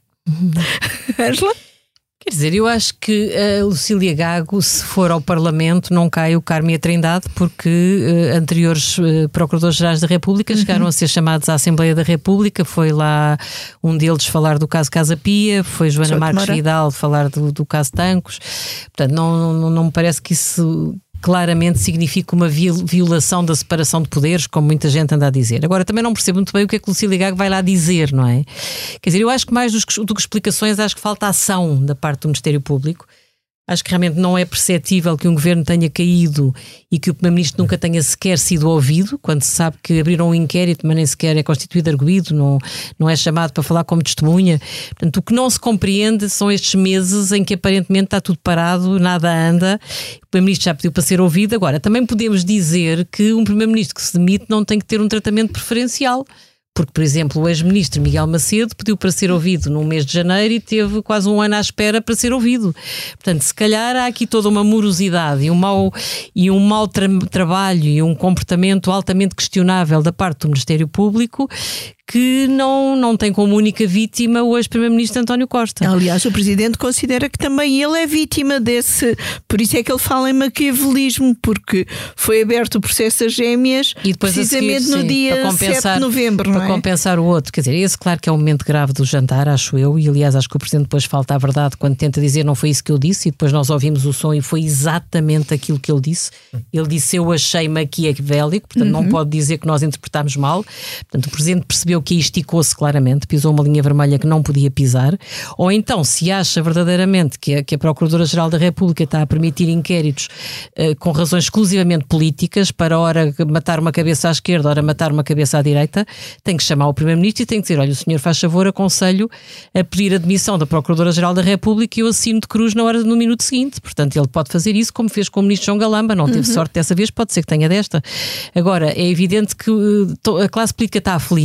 Ângela? Quer dizer, eu acho que a Lucília Gago, se for ao Parlamento, não cai o Carme e a Trindade, porque uh, anteriores uh, Procuradores-Gerais da República uhum. chegaram a ser chamados à Assembleia da República. Foi lá um deles falar do caso Casa Pia, foi Joana Só Marques Vidal falar do, do caso Tancos. Portanto, não, não, não me parece que isso claramente significa uma violação da separação de poderes, como muita gente anda a dizer. Agora, também não percebo muito bem o que é que Lucília Gago vai lá dizer, não é? Quer dizer, eu acho que mais do que explicações, acho que falta ação da parte do Ministério Público. Acho que realmente não é perceptível que um governo tenha caído e que o Primeiro-Ministro nunca tenha sequer sido ouvido, quando se sabe que abriram um inquérito, mas nem sequer é constituído arguido, não, não é chamado para falar como testemunha. Portanto, o que não se compreende são estes meses em que aparentemente está tudo parado, nada anda. O Primeiro-Ministro já pediu para ser ouvido. Agora, também podemos dizer que um Primeiro-Ministro que se demite não tem que ter um tratamento preferencial. Porque, por exemplo, o ex-ministro Miguel Macedo pediu para ser ouvido no mês de janeiro e teve quase um ano à espera para ser ouvido. Portanto, se calhar há aqui toda uma morosidade e um mau, e um mau tra- trabalho e um comportamento altamente questionável da parte do Ministério Público que não, não tem como única vítima o ex-primeiro-ministro António Costa. Aliás, o Presidente considera que também ele é vítima desse... Por isso é que ele fala em maquiavelismo, porque foi aberto o processo das gêmeas e depois precisamente seguir, no sim, dia sete de novembro, para não é? compensar o outro. Quer dizer, esse claro que é um momento grave do jantar, acho eu, e aliás acho que o Presidente depois falta a verdade quando tenta dizer não foi isso que eu disse, e depois nós ouvimos o som e foi exatamente aquilo que ele disse. Ele disse eu achei maquiavélico, portanto uhum. não pode dizer que nós interpretámos mal. Portanto, o Presidente percebeu que esticou-se claramente, pisou uma linha vermelha que não podia pisar, ou então se acha verdadeiramente que a, que a Procuradora-Geral da República está a permitir inquéritos uh, com razões exclusivamente políticas, para ora matar uma cabeça à esquerda, ora matar uma cabeça à direita, tem que chamar o Primeiro-Ministro e tem que dizer, olha, o senhor faz favor, aconselho a pedir a demissão da Procuradora-Geral da República e eu assino de cruz na hora, no minuto seguinte. Portanto, ele pode fazer isso como fez com o Ministro João Galamba, não teve uhum. sorte dessa vez, pode ser que tenha desta. Agora, é evidente que uh, a classe política está aflita com a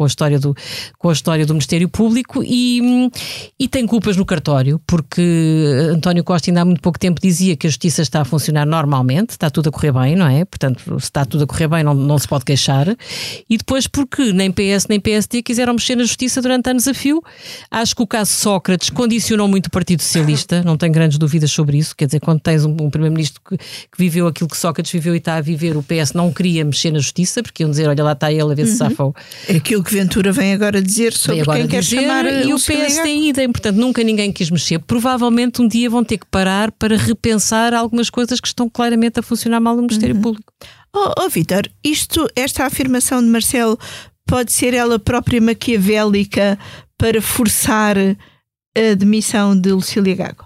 história do, com a história do Ministério Público e, e tem culpas no cartório, porque António Costa ainda há muito pouco tempo dizia que a justiça está a funcionar normalmente, está tudo a correr bem, não é? Portanto, se está tudo a correr bem não, não se pode queixar. E depois porque nem P S nem P S D quiseram mexer na justiça durante anos a fio. Acho que o caso Sócrates condicionou muito o Partido Socialista, não tenho grandes dúvidas sobre isso. Quer dizer, quando tens um, um primeiro-ministro que, que viveu aquilo que Sócrates viveu e está a viver, o P S não queria mexer na justiça, porque iam dizer, olha lá está ele a ver se uhum. safam. É aquilo que Ventura vem agora dizer sobre agora quem quer dizer, chamar e o P S tem idem, portanto nunca ninguém quis mexer. Provavelmente um dia vão ter que parar para repensar algumas coisas que estão claramente a funcionar mal no Ministério uhum. Público. Oh, oh Vítor, isto, esta afirmação de Marcelo pode ser ela própria maquiavélica para forçar a demissão de Lucília Gago?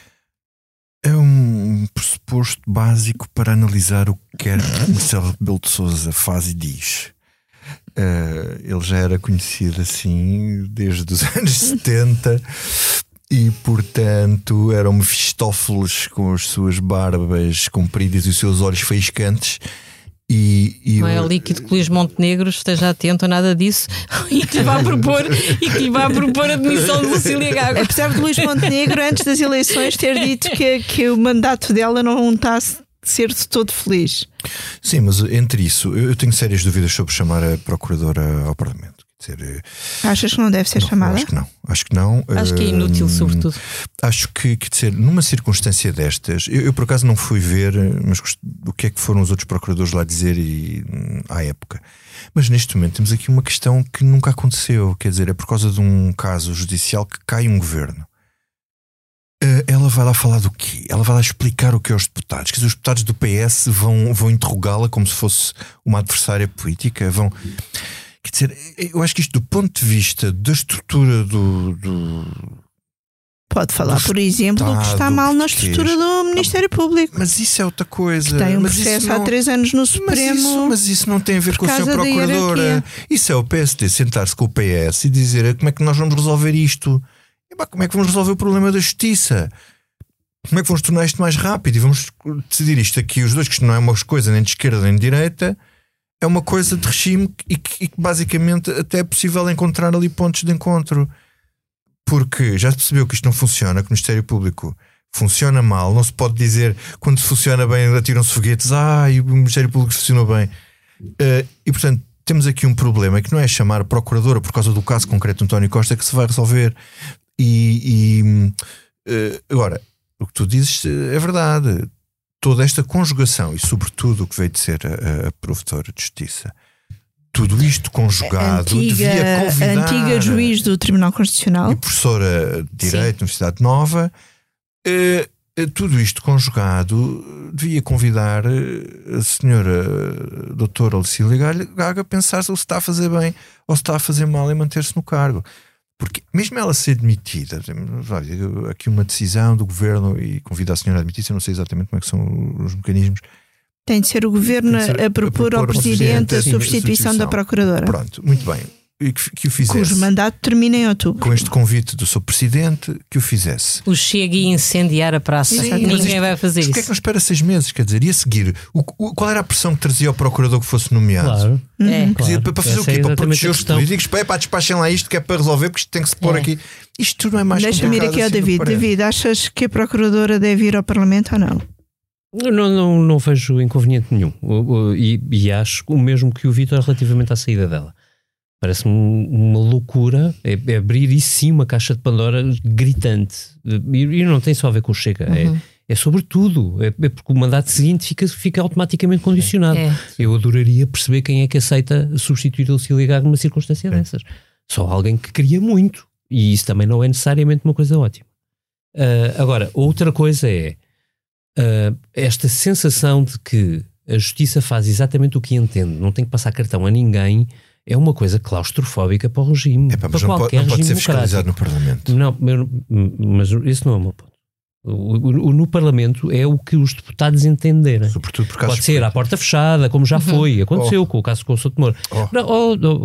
É um pressuposto básico para analisar o que quer que Marcelo Rebelo de Sousa faz e diz. Uh, ele já era conhecido assim desde os anos setenta e, portanto, era um Mefistófeles com as suas barbas compridas e os seus olhos faiscantes. E, e não é eu... líquido que Luís Montenegro esteja atento a nada disso e que lhe vá propor, e que lhe vá propor a demissão de Lucília Gago. Apesar de Luís Montenegro, antes das eleições, ter dito que, que o mandato dela não está a ser de todo feliz. Sim, mas entre isso, eu tenho sérias dúvidas sobre chamar a procuradora ao Parlamento. Quer dizer, achas que não deve ser não, chamada? Acho que não. Acho que não. Acho que é inútil, hum, sobretudo. Acho que, quer dizer, numa circunstância destas, eu, eu por acaso não fui ver, mas o que é que foram os outros procuradores lá dizer e, à época. Mas neste momento temos aqui uma questão que nunca aconteceu. Quer dizer, é por causa de um caso judicial que cai um governo. Ela vai lá falar do quê? Ela vai lá explicar o que aos deputados. Quer dizer, os deputados do P S vão, vão interrogá-la como se fosse uma adversária política. Vão... Quer dizer, eu acho que isto, do ponto de vista da estrutura do... do Pode falar, por exemplo, o que está mal na estrutura do Ministério Público. Mas isso é outra coisa. Que tem um mas processo não... há três anos no Supremo. Mas isso, mas isso não tem a ver com o senhor Procuradora. Isso é o P S D sentar-se com o P S e dizer como é que nós vamos resolver isto. Como é que vamos resolver o problema da justiça? Como é que vamos tornar isto mais rápido? E vamos decidir isto aqui, os dois, que isto não é uma coisa nem de esquerda nem de direita, é uma coisa de regime e que, e que basicamente até é possível encontrar ali pontos de encontro. Porque já se percebeu que isto não funciona, que o Ministério Público funciona mal. Não se pode dizer, quando funciona bem, atiram-se foguetes, ah, e o Ministério Público funcionou bem. Uh, e portanto, temos aqui um problema que não é chamar a procuradora por causa do caso concreto de António Costa que se vai resolver. E, e uh, agora, o que tu dizes é verdade. Toda esta conjugação e sobretudo o que veio de ser a, a provedora de justiça, tudo isto conjugado, antiga, devia convidar a antiga juiz do Tribunal Constitucional e professora de Direito da Universidade Nova, uh, tudo isto conjugado devia convidar a senhora doutora Lucília Gago a pensar se está a fazer bem ou se está a fazer mal em manter-se no cargo. Porque mesmo ela ser demitida, olha, aqui uma decisão do governo e convida a senhora a demitir-se, eu não sei exatamente como é que são os mecanismos. Tem de ser o governo ser, a, propor a propor ao Presidente a substituição, substituição da Procuradora. Pronto, muito bem. Que, que o fizesse. Cujo mandato termina em outubro. Com este convite do seu Presidente, que o fizesse. O chega e incendiar a praça. Sim, ninguém isto, vai fazer isso. Porquê é que não espera seis meses? Quer dizer, e a seguir, o, o, qual era a pressão que trazia ao Procurador que fosse nomeado? Claro. Uhum. É. Quer dizer, para fazer Essa o quê? é Para proteger os questão. políticos? Para, para despachem lá isto que é para resolver, porque isto tem que se pôr é. aqui. Isto não é mais Deixa-me ir aqui ao assim David. David, achas que a Procuradora deve ir ao Parlamento ou não? Não, não, não vejo inconveniente nenhum. E, e acho o mesmo que o Vítor relativamente à saída dela. Parece-me uma loucura, é, é abrir isso sim uma caixa de Pandora gritante. E, e não tem só a ver com o Chega, uhum. é, é sobre tudo. É, é porque o mandato seguinte fica, fica automaticamente condicionado. É. Eu adoraria perceber quem é que aceita substituir a Lucília Gago numa circunstância é. dessas. Só alguém que queria muito. E isso também não é necessariamente uma coisa ótima. Uh, agora, outra coisa é uh, esta sensação de que a justiça faz exatamente o que entende, não tem que passar cartão a ninguém. É uma coisa claustrofóbica para o regime. É, pá, mas para não qualquer pode, não pode ser democrático. fiscalizado no Parlamento. Não, mas esse não é o meu ponto. O, o, o, no Parlamento é o que os deputados entenderem. Sobretudo por casos Pode ser à porta fechada, como já uhum. foi. Aconteceu oh. com o caso com o Souto Moro. Oh. Não, oh, oh, oh, Vítor,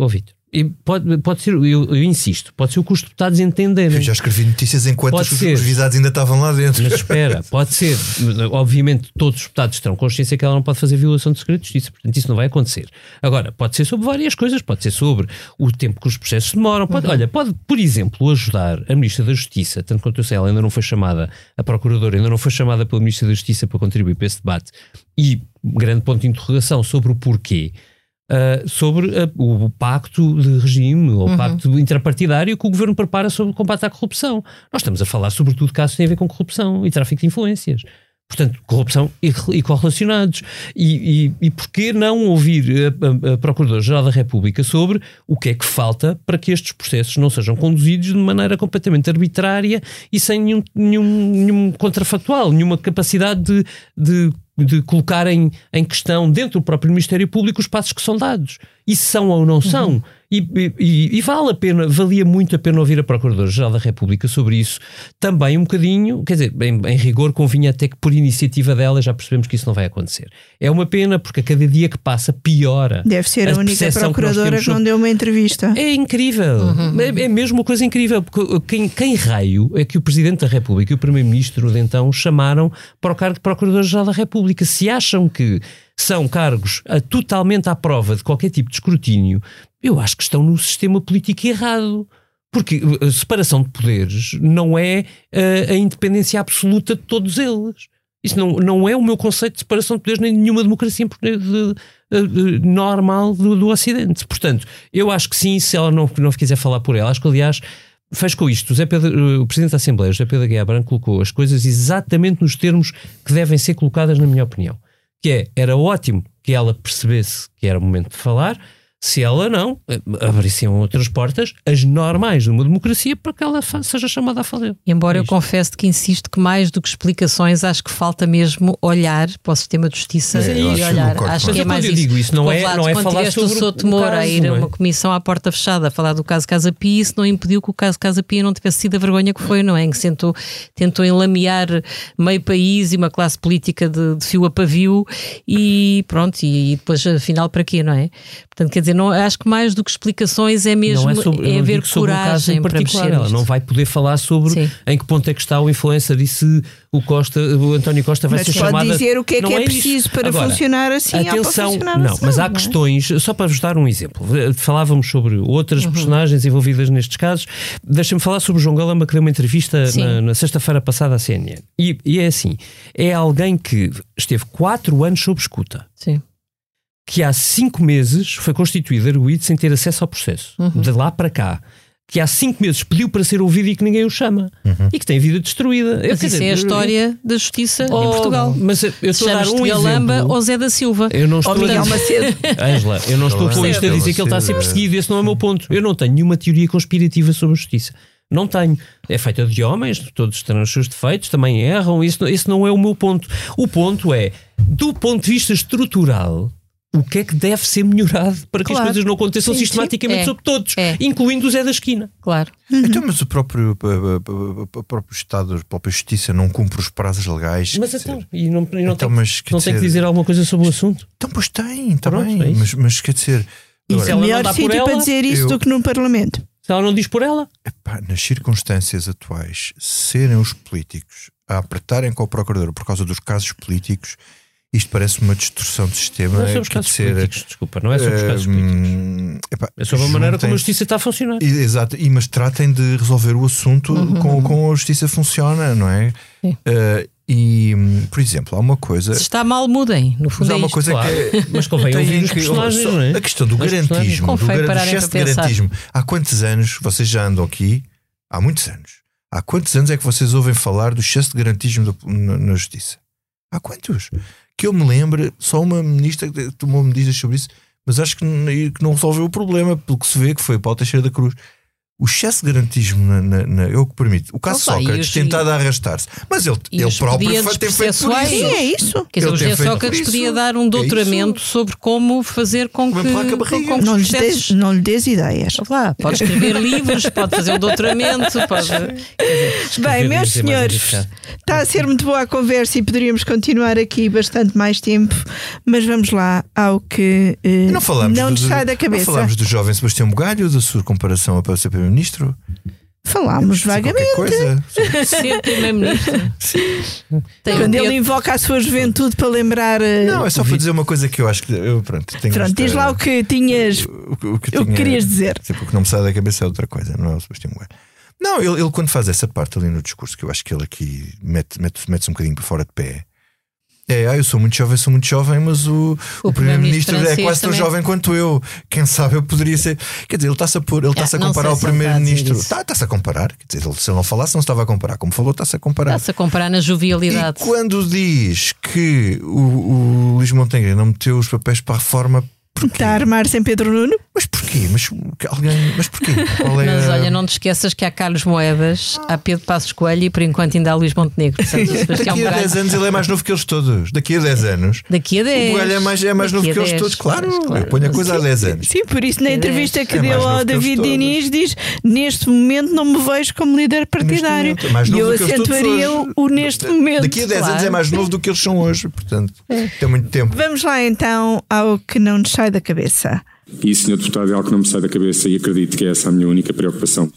E pode, pode ser, eu, eu insisto, pode ser o que os deputados entenderem. Eu já escrevi notícias enquanto os, ser, os visados ainda estavam lá dentro. Mas espera, pode ser. Obviamente, todos os deputados terão consciência que ela não pode fazer violação de segredo de justiça, portanto, isso não vai acontecer. Agora, pode ser sobre várias coisas, pode ser sobre o tempo que os processos demoram. Pode, uhum. Olha, pode, por exemplo, ajudar a Ministra da Justiça, tanto quanto eu sei, ela ainda não foi chamada, a Procuradora ainda não foi chamada pela Ministra da Justiça para contribuir para esse debate, e grande ponto de interrogação sobre o porquê. Uh, sobre uh, o pacto de regime ou o uhum. pacto intrapartidário que o governo prepara sobre o combate à corrupção. Nós estamos a falar sobretudo de casos que têm a ver com corrupção e tráfico de influências. Portanto, corrupção e, e correlacionados. E, e, e porquê não ouvir a, a, a Procuradora-Geral da República sobre o que é que falta para que estes processos não sejam conduzidos de maneira completamente arbitrária e sem nenhum, nenhum, nenhum contrafactual, nenhuma capacidade de, de de colocar em, em questão dentro do próprio Ministério Público os passos que são dados. E são ou não são. Uhum. E, e, e vale a pena, valia muito a pena ouvir a Procuradora-Geral da República sobre isso. Também um bocadinho, quer dizer, em, em rigor convinha até que por iniciativa dela já percebemos que isso não vai acontecer. É uma pena porque a cada dia que passa piora. Deve ser a, a única Procuradora que, que não deu uma entrevista. É incrível. Uhum. É, é mesmo uma coisa incrível. Porque quem, quem raio é que o Presidente da República e o Primeiro-Ministro de então chamaram para o cargo de Procurador-Geral da República? Se acham que são cargos a, totalmente à prova de qualquer tipo de escrutínio, eu acho que estão no sistema político errado. Porque a separação de poderes não é a, a independência absoluta de todos eles. Isso não, não é o meu conceito de separação de poderes nem de nenhuma democracia de, de, de, de, normal do, do Ocidente. Portanto, eu acho que sim, se ela não, não quiser falar por ela, acho que aliás fez com isto. O, Zé Pedro, o Presidente da Assembleia, José Pedro Aguiar Branco, colocou as coisas exatamente nos termos que devem ser colocadas, na minha opinião. Que é, era ótimo que ela percebesse que era o momento de falar. Se ela não, abrissem outras portas, as normais de uma democracia, para que ela seja chamada a fazer. Embora é eu confesse que insisto que mais do que explicações, acho que falta mesmo olhar para o sistema de justiça é, e olhar. Acho Mas que é mais eu digo, isso não é, lado, não é falar sobre o Souto Moura a ir a uma comissão à porta fechada a falar do caso Casa Pia, isso não impediu que o caso Casa Pia não tivesse sido a vergonha que foi, não é? Em que sentou, tentou enlamear meio país e uma classe política de, de fio a pavio e pronto, e, e depois afinal para quê, não é? Portanto, quer dizer, não, acho que mais do que explicações é mesmo é, sobre, é haver coragem para mexer. Ela não vai poder falar sobre Sim. em que ponto é que está o influencer e se o, Costa, o António Costa vai mas ser chamado. Mas pode dizer o que é não que é, é preciso para Agora, funcionar assim atenção, ou para funcionar não, assim. Mas há não é? questões, só para vos dar um exemplo, falávamos sobre outras uhum. personagens envolvidas nestes casos. Deixem-me falar sobre o João Galamba, que deu uma entrevista na, na sexta-feira passada à C N N. E, e é assim, é alguém que esteve quatro anos sob escuta. Sim. Que há cinco meses foi constituído arguido sem ter acesso ao processo. Uhum. De lá para cá. Que há cinco meses pediu para ser ouvido e que ninguém o chama. Uhum. E que tem vida destruída. Mas eu, isso dizer, é a história da justiça oh, em Portugal. Mas eu estou a dar um exemplo. Galamba ou Zé da Silva. Eu não estou ou Miguel Macedo. Ângela, eu não estou com isto a dizer que ele está a ser perseguido. Esse não é o meu ponto. Eu não tenho nenhuma teoria conspirativa sobre a justiça. Não tenho. É feita de homens, todos têm os seus defeitos, também erram. Esse, esse não é o meu ponto. O ponto é, do ponto de vista estrutural, o que é que deve ser melhorado para que claro. as coisas não aconteçam sim, sistematicamente sim. É. sobre todos, é. incluindo o Zé da Esquina. Claro. Uhum. Então, mas o próprio, o próprio Estado, a própria Justiça não cumpre os prazos legais. Mas então, dizer, e não, e não, então, tem, mas, não dizer, tem que dizer alguma coisa sobre o assunto? Então, pois tem, Pronto, também. É mas, mas quer dizer, agora, melhor sítio ela, para dizer isso eu, do que no Parlamento. Se ela não diz por ela. Epá, nas circunstâncias atuais, serem os políticos a apertarem com o Procurador por causa dos casos políticos. Isto parece uma distorção de sistema. Não é sobre os casos ser, políticos, desculpa, não é sobre os casos uh, políticos. Epá, é sobre a maneira como a justiça está a funcionar. Exato, e, mas tratem de resolver o assunto uhum. com, com a justiça funciona, não é? Uh, e, por exemplo, há uma coisa... Se está mal, mudem, no fundo mas há uma isto, coisa claro. que é, mas convém ouvir os personagens, não é? A questão do mas garantismo, do, gar, do excesso de garantismo. Há quantos anos vocês já andam aqui? Há muitos anos. Há quantos anos é que vocês ouvem falar do excesso de garantismo do, na, na justiça? Há quantos? Que eu me lembre, só uma ministra que tomou medidas sobre isso, mas acho que não resolveu o problema, pelo que se vê que foi Paulo Teixeira da Cruz. o excesso de garantismo na, na, na, é o que permite. O caso Opa, Sócrates os, tentado a arrastar-se, mas ele, ele próprio foi, tem feito por isso. Sim, é isso. Quer dizer, o José Sócrates podia dar um doutoramento é sobre como fazer com que, com, com não, que lhe des, não lhe des ideias. Lá, pode escrever livros, pode fazer um doutoramento, pode. Dizer, bem, meus senhores, está a ser muito boa a conversa e poderíamos continuar aqui bastante mais tempo, mas vamos lá ao que eh, não, falamos não nos do, sai da cabeça. Não falámos do jovem Sebastião Bugalho, da sua comparação a para ser primeiro-ministro? Falámos vagamente. Coisa. Ser primeiro-ministro. Quando ele invoca a sua juventude para lembrar. Não, é só para dizer uma coisa que eu acho que. Eu, pronto, tenho pronto esta, diz lá o que tinhas. O, o, o que, tinha, o que querias dizer. Porque o que não me sai da cabeça é outra coisa, não é o Sebastião Bugalho. Não, ele, ele quando faz essa parte ali no discurso, que eu acho que ele aqui mete, mete, mete-se um bocadinho para fora de pé. É, ah, eu sou muito jovem, sou muito jovem, mas o, o, o primeiro-ministro é quase tão jovem quanto eu. Quem sabe eu poderia ser. Quer dizer, ele está-se a pôr, ele está-se a comparar ao primeiro-ministro. Está, está-se a comparar. Quer dizer, se ele não falasse, não se estava a comparar. Como falou, está-se a comparar. Está-se a comparar na jovialidade. E quando diz que o, o Luís Montenegro não meteu os papéis para a reforma. Porquê? Está a armar-se em Pedro Nuno? Mas porquê? Mas, alguém, mas porquê? Qual é mas a... olha, não te esqueças que há Carlos Moedas, há Pedro Passos Coelho e por enquanto ainda há Luís Montenegro. Portanto, daqui a dez anos ele é mais novo que eles todos. Daqui a dez anos Daqui a dez o Bugalho é mais, é mais novo que eles todos. Claro, claro. Põe a coisa há dez anos. Sim, por isso na entrevista que é deu ao David Diniz diz: neste momento não me vejo como líder partidário. E eu acentuaria o, o neste momento. Daqui a dez claro. anos é mais novo do que eles são hoje. Portanto, é. tem muito tempo. Vamos lá então ao que não nos sai da cabeça. E, senhor Deputado, é algo que não me sai da cabeça e acredito que é essa a minha única preocupação.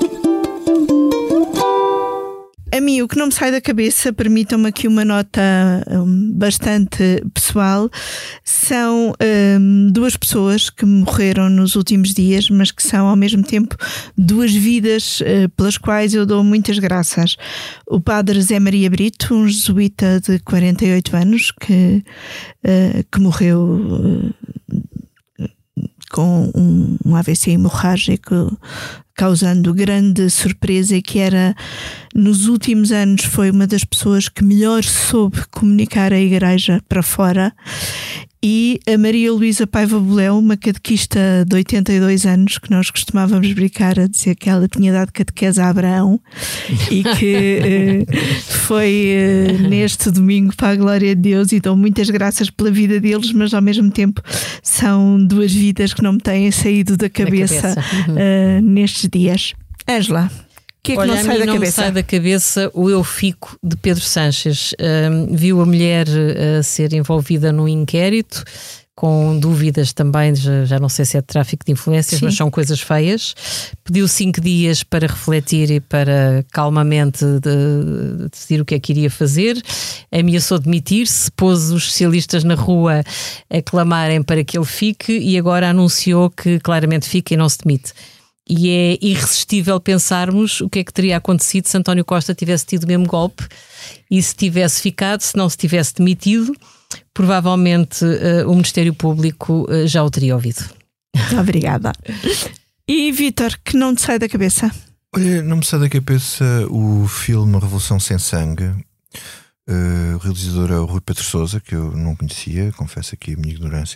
A mim, o que não me sai da cabeça, permitam-me aqui uma nota um, bastante pessoal, são um, duas pessoas que morreram nos últimos dias, mas que são ao mesmo tempo duas vidas uh, pelas quais eu dou muitas graças. O padre Zé Maria Brito, um jesuíta de quarenta e oito anos, que, uh, que morreu... Uh, com um, um A V C hemorrágico, causando grande surpresa, e que era, nos últimos anos, foi uma das pessoas que melhor soube comunicar a Igreja para fora. E a Maria Luísa Paiva Boleu, uma catequista de oitenta e dois anos, que nós costumávamos brincar a dizer que ela tinha dado catequese a Abraão e que uh, foi uh, neste domingo, para a glória de Deus, e dou muitas graças pela vida deles, mas ao mesmo tempo são duas vidas que não me têm saído da cabeça, cabeça. Uhum. Uh, nestes dias. Ângela, o que é que Olha, não sai da não cabeça? Me sai da cabeça o eu fico de Pedro Sanches. Um, viu a mulher uh, ser envolvida num inquérito com dúvidas também, já, já não sei se é de tráfico de influências, Sim. mas são coisas feias. Pediu cinco dias para refletir e para calmamente de, de decidir o que é que iria fazer. Ameaçou demitir-se, pôs os socialistas na rua a clamarem para que ele fique e agora anunciou que claramente fica e não se demite. E é irresistível pensarmos o que é que teria acontecido se António Costa tivesse tido o mesmo golpe e se tivesse ficado, se não se tivesse demitido, provavelmente uh, o Ministério Público uh, já o teria ouvido. Obrigada. E Vítor, que não te sai da cabeça? Olha, não me sai da cabeça o filme Revolução Sem Sangue. Uh, o realizador é o Rui Pedro Sousa, que eu não conhecia, confesso aqui a minha ignorância.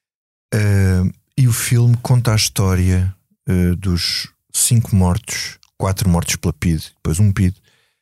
Uh, e o filme conta a história Uh, dos cinco mortos, quatro mortos pela P I D, depois um P I D,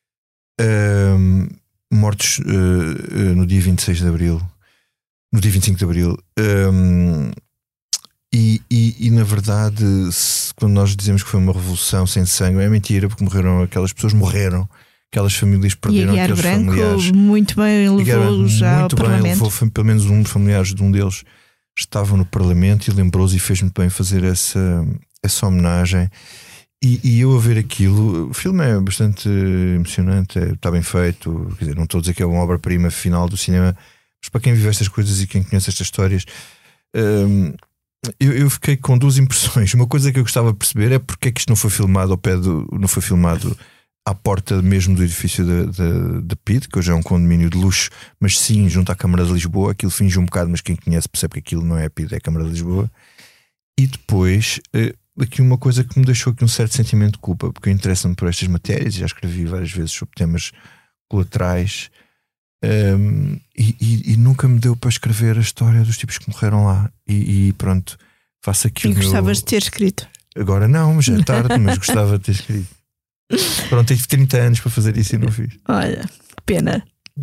uh, mortos uh, uh, no dia vinte e seis de Abril, no dia vinte e cinco de Abril. Um, e, e, e na verdade, se, quando nós dizemos que foi uma revolução sem sangue, é mentira, porque morreram, aquelas pessoas morreram, aquelas famílias perderam e aqueles Branco familiares. Muito bem levou já ao Parlamento. Levou, pelo menos um dos familiares de um deles estava no Parlamento e lembrou-se e fez muito bem fazer essa. essa homenagem e, e eu a ver aquilo, o filme é bastante emocionante, é, está bem feito, quer dizer, não estou a dizer que é uma obra-prima final do cinema, mas para quem vive estas coisas e quem conhece estas histórias, hum, eu, eu fiquei com duas impressões. Uma coisa que eu gostava de perceber é porque é que isto não foi filmado ao pé do, não foi filmado à porta mesmo do edifício da P I D, que hoje é um condomínio de luxo, mas sim junto à Câmara de Lisboa. Aquilo finge um bocado, mas quem conhece percebe que aquilo não é a P I D, é a Câmara de Lisboa. E depois aqui uma coisa que me deixou aqui um certo sentimento de culpa, porque eu interesso-me por estas matérias e já escrevi várias vezes sobre temas colaterais, um, e, e, e nunca me deu para escrever a história dos tipos que morreram lá. E, e pronto, faço aqui e o meu... gostavas de ter escrito? Agora não, já é tarde, mas gostava de ter escrito. Pronto, tive trinta anos para fazer isso e não fiz. Olha, que pena.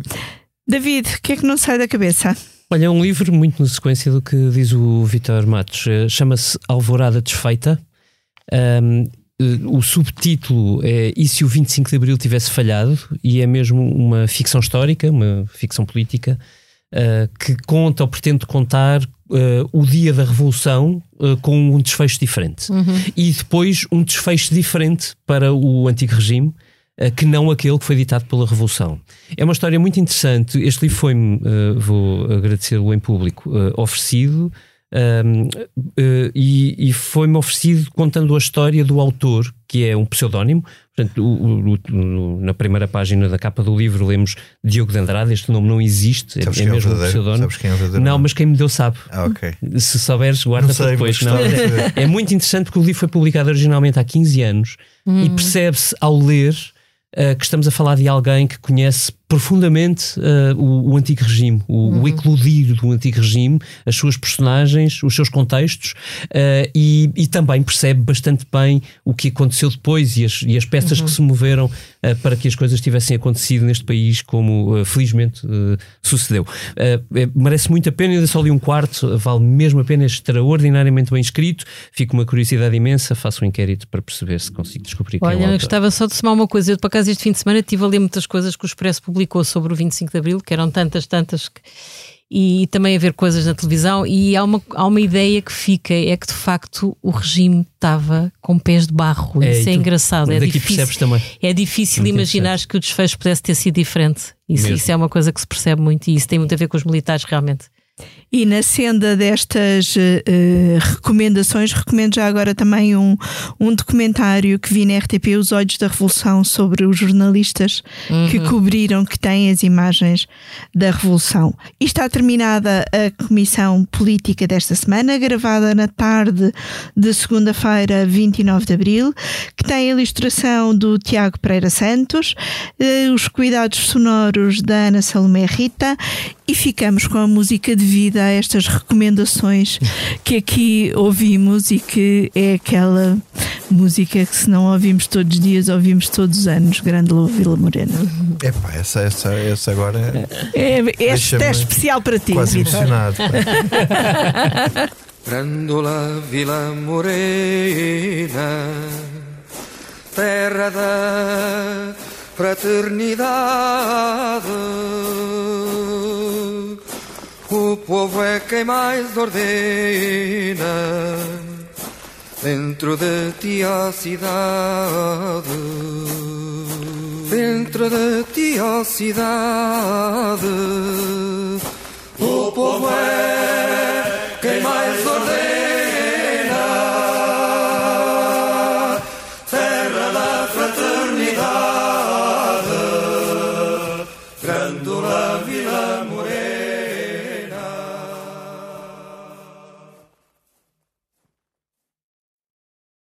David, o que é que não sai da cabeça? Olha, é um livro muito na sequência do que diz o Vítor Matos. Chama-se Alvorada Desfeita. Um, o subtítulo é E se o vinte e cinco de Abril tivesse falhado? E é mesmo uma ficção histórica, uma ficção política, uh, que conta ou pretende contar uh, o dia da Revolução uh, com um desfecho diferente. Uhum. E depois um desfecho diferente para o antigo regime, uh, que não aquele que foi ditado pela Revolução. É uma história muito interessante. Este livro foi-me, uh, vou agradecê-lo em público, uh, oferecido. Um, uh, e, e foi-me oferecido contando a história do autor, que é um pseudónimo. Portanto, o, o, o, na primeira página da capa do livro lemos Diogo de Andrade. Este nome não existe, Sabes é, é mesmo um pseudónimo. Sabes quem é o verdadeiro? Não, mas quem me deu sabe. Ah, ok. Se souberes, guarda não sei, para depois. Não, é, é muito interessante porque o livro foi publicado originalmente há quinze anos hum. e percebe-se ao ler uh, que estamos a falar de alguém que conhece profundamente uh, o, o antigo regime, o, uhum. o eclodir do antigo regime, as suas personagens, os seus contextos, uh, e, e também percebe bastante bem o que aconteceu depois e as, e as peças uhum. que se moveram uh, para que as coisas tivessem acontecido neste país, como uh, felizmente uh, sucedeu. Uh, é, merece muito a pena, ainda só li um quarto, vale mesmo a pena, é extraordinariamente bem escrito. Fico uma curiosidade imensa, faço um inquérito para perceber se consigo descobrir quem é o autor. Olha, eu gostava só de somar uma coisa. Eu, por acaso, este fim de semana estive a ler muitas coisas que o Expresso publicou sobre o vinte e cinco de Abril, que eram tantas, tantas, que, e também a ver coisas na televisão, e há uma, há uma ideia que fica, é que de facto o regime estava com pés de barro. É, isso é tu, engraçado. É difícil, também. É difícil muito imaginar que o desfecho pudesse ter sido diferente. Isso, isso é uma coisa que se percebe muito, e isso tem muito a ver com os militares realmente. E na senda destas uh, recomendações, recomendo já agora também um, um documentário que vi na R T P, Os Olhos da Revolução, sobre os jornalistas uhum. que cobriram, que têm as imagens da Revolução. E está terminada a comissão política desta semana, gravada na tarde de segunda-feira, vinte e nove de Abril, que tem a ilustração do Tiago Pereira Santos, uh, os cuidados sonoros da Ana Salomé Rita, e ficamos com a música de vida a estas recomendações que aqui ouvimos, e que é aquela música que, se não ouvimos todos os dias, ouvimos todos os anos. Grande Vila Morena. É pá, essa, essa, essa agora é, este é especial para ti, quase emocionado. Grândola Vila Morena, terra da fraternidade, o povo é quem mais ordena dentro de ti a cidade, dentro de ti a cidade.